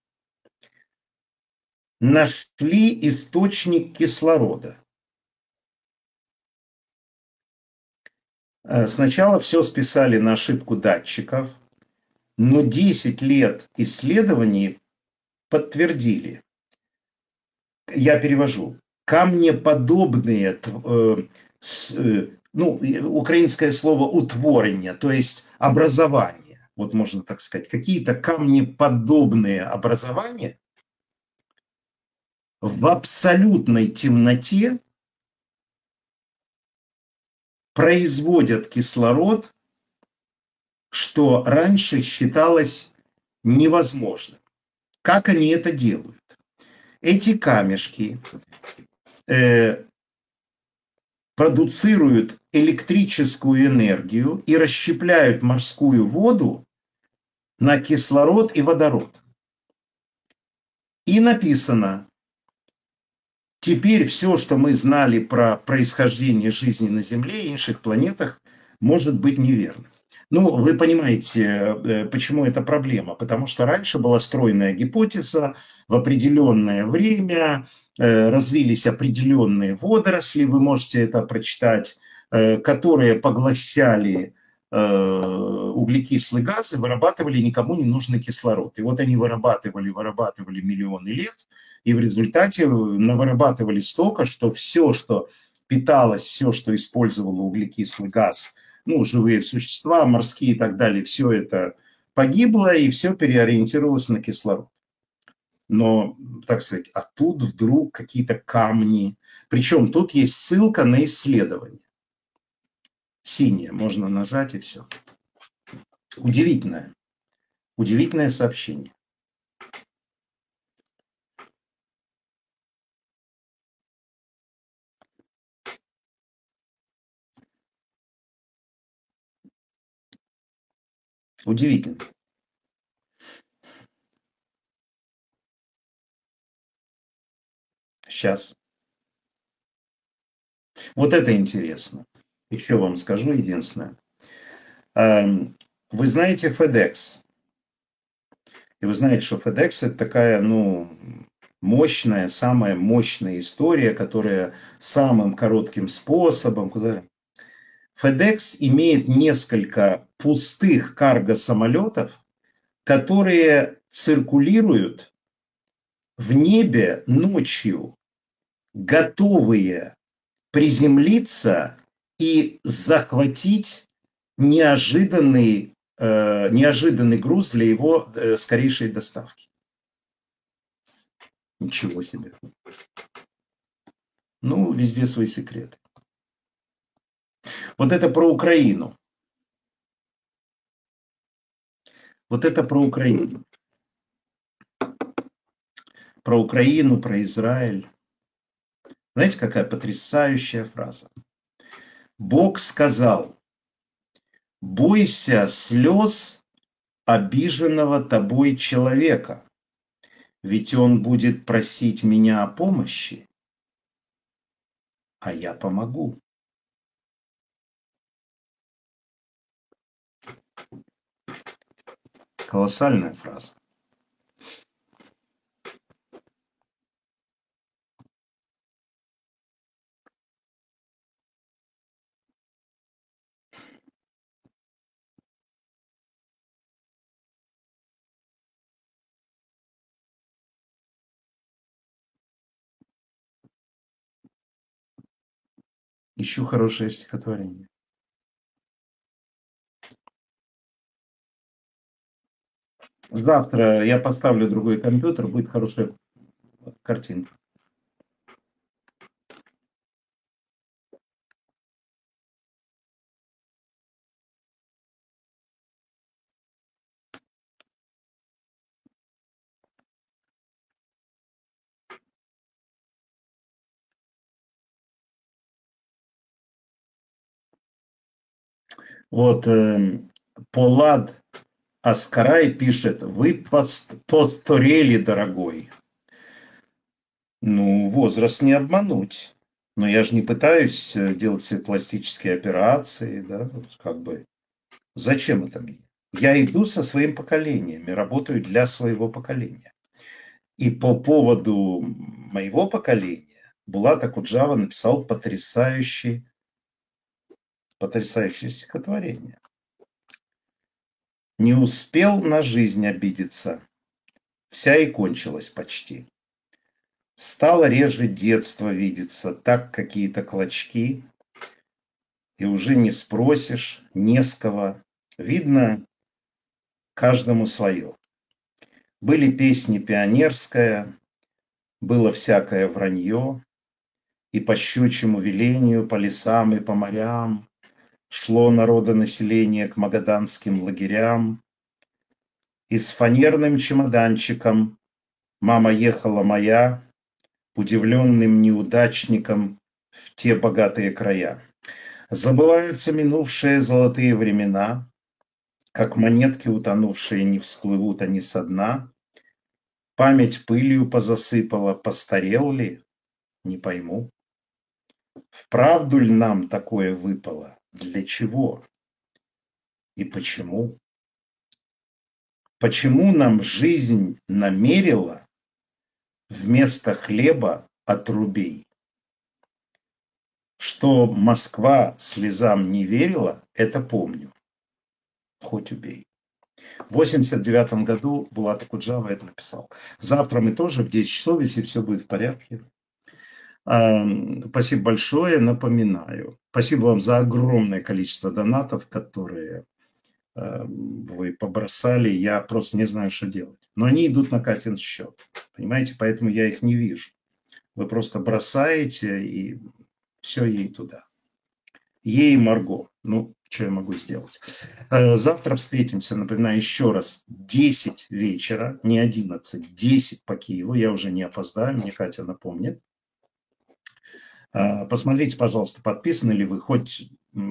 S1: нашли источник кислорода. Сначала все списали на ошибку датчиков, но 10 лет исследований подтвердили. Я перевожу. Камнеподобные, украинское слово утворение, то есть образование, вот можно так сказать, какие-то камнеподобные образования в абсолютной темноте производят кислород, что раньше считалось невозможным. Как они это делают? Эти камешки продуцируют электрическую энергию и расщепляют морскую воду на кислород и водород. И написано: теперь все, что мы знали про происхождение жизни на Земле и инших планетах, может быть неверным. Ну, вы понимаете, почему это проблема. Потому что раньше была стройная гипотеза, в определенное время развились определенные водоросли, вы можете это прочитать, которые поглощали углекислый газ и вырабатывали никому не нужный кислород. И вот они вырабатывали миллионы лет, и в результате навырабатывали столько, что все, что питалось, все, что использовало углекислый газ, живые существа, морские и так далее, все это погибло, и все переориентировалось на кислород. Но, так сказать, а тут вдруг какие-то камни. Причем тут есть ссылка на исследование. Синее, можно нажать и все. Удивительное сообщение. Удивительно. Сейчас. Вот это интересно. Еще вам скажу единственное. Вы знаете FedEx. И вы знаете, что FedEx это такая, мощная, самая мощная история, которая самым коротким способом. FedEx имеет несколько пустых карго-самолетов, которые циркулируют в небе ночью, готовые приземлиться и захватить неожиданный груз для его скорейшей доставки. Ничего себе. Ну, везде свои секреты. Вот это про Украину. Вот это про Украину. Про Украину, про Израиль. Знаете, какая потрясающая фраза? Бог сказал: бойся слез обиженного тобой человека, ведь он будет просить меня о помощи, а я помогу. Колоссальная фраза. Ищу хорошее стихотворение. Завтра я поставлю другой компьютер, будет хорошая картинка. Вот Полад Аскарай пишет: вы постарели, дорогой. Ну, возраст не обмануть. Но я же не пытаюсь делать себе пластические операции, да, вот как бы. Зачем это мне? Я иду со своим поколением и работаю для своего поколения. И по поводу моего поколения Булат Акуджава написал потрясающее стихотворение. Не успел на жизнь обидеться, вся и кончилась почти. Стало реже детства видеться, так какие-то клочки, и уже не спросишь, не с кого. Видно, каждому свое. Были песни пионерская, было всякое вранье, и по щучьему велению, по лесам и по морям шло народонаселение к магаданским лагерям. И с фанерным чемоданчиком мама ехала моя, удивленным неудачником, в те богатые края. Забываются минувшие золотые времена, как монетки утонувшие не всплывут они со дна. Память пылью позасыпала, постарел ли? Не пойму. Вправду ли нам такое выпало? Для чего? И почему? Почему нам жизнь намерила вместо хлеба отрубей? Что Москва слезам не верила, это помню. Хоть убей. В 89 году Булат Акуджава это написал. Завтра мы тоже в 10 часов, если все будет в порядке. Спасибо большое, напоминаю. Спасибо вам за огромное количество донатов, которые вы побросали. Я просто не знаю, что делать. Но они идут на Катин счет. Понимаете, поэтому я их не вижу. Вы просто бросаете, и все ей туда. Ей Марго. Ну, что я могу сделать? Завтра встретимся, напоминаю еще раз, 10 вечера, не 11, 10 по Киеву. Я уже не опоздаю, мне Катя напомнит. Посмотрите, пожалуйста, подписаны ли вы, хоть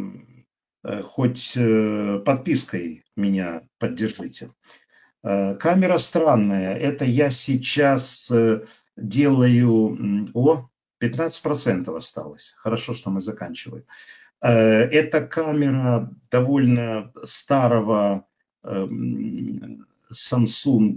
S1: подпиской меня поддержите. Камера странная. Это я сейчас делаю... 15% осталось. Хорошо, что мы заканчиваем. Это камера довольно старого Samsung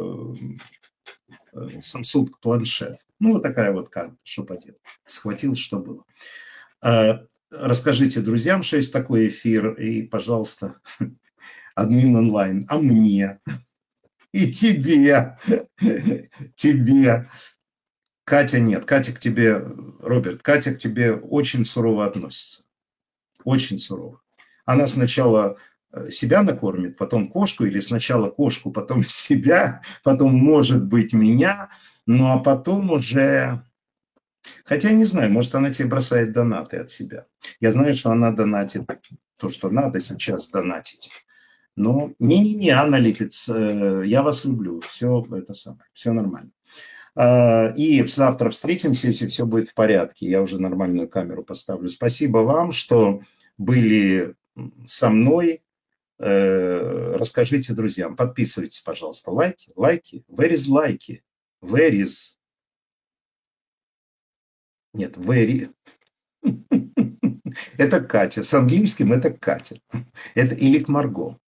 S1: планшет. Ну, вот такая вот камера, что поделать. Схватил, что было. Расскажите друзьям, что есть такой эфир, и, пожалуйста, админ онлайн, а мне, и тебе, Катя нет. Катя к тебе, Роберт, Катя к тебе очень сурово относится. Очень сурово. Она сначала себя накормит, потом кошку, или сначала кошку, потом себя, потом, может быть, меня, ну а потом уже... Хотя я не знаю, может, она тебе бросает донаты от себя. Я знаю, что она донатит то, что надо сейчас донатить. Но не-не-не, Анна Липец, я вас люблю, все это самое, все нормально. И завтра встретимся, если все будет в порядке. Я уже нормальную камеру поставлю. Спасибо вам, что были со мной. Расскажите друзьям. Подписывайтесь, пожалуйста. Лайки, лайки. Where is лайки? Where is... Нет, where... Это Катя. С английским это Катя. Это или к Марго.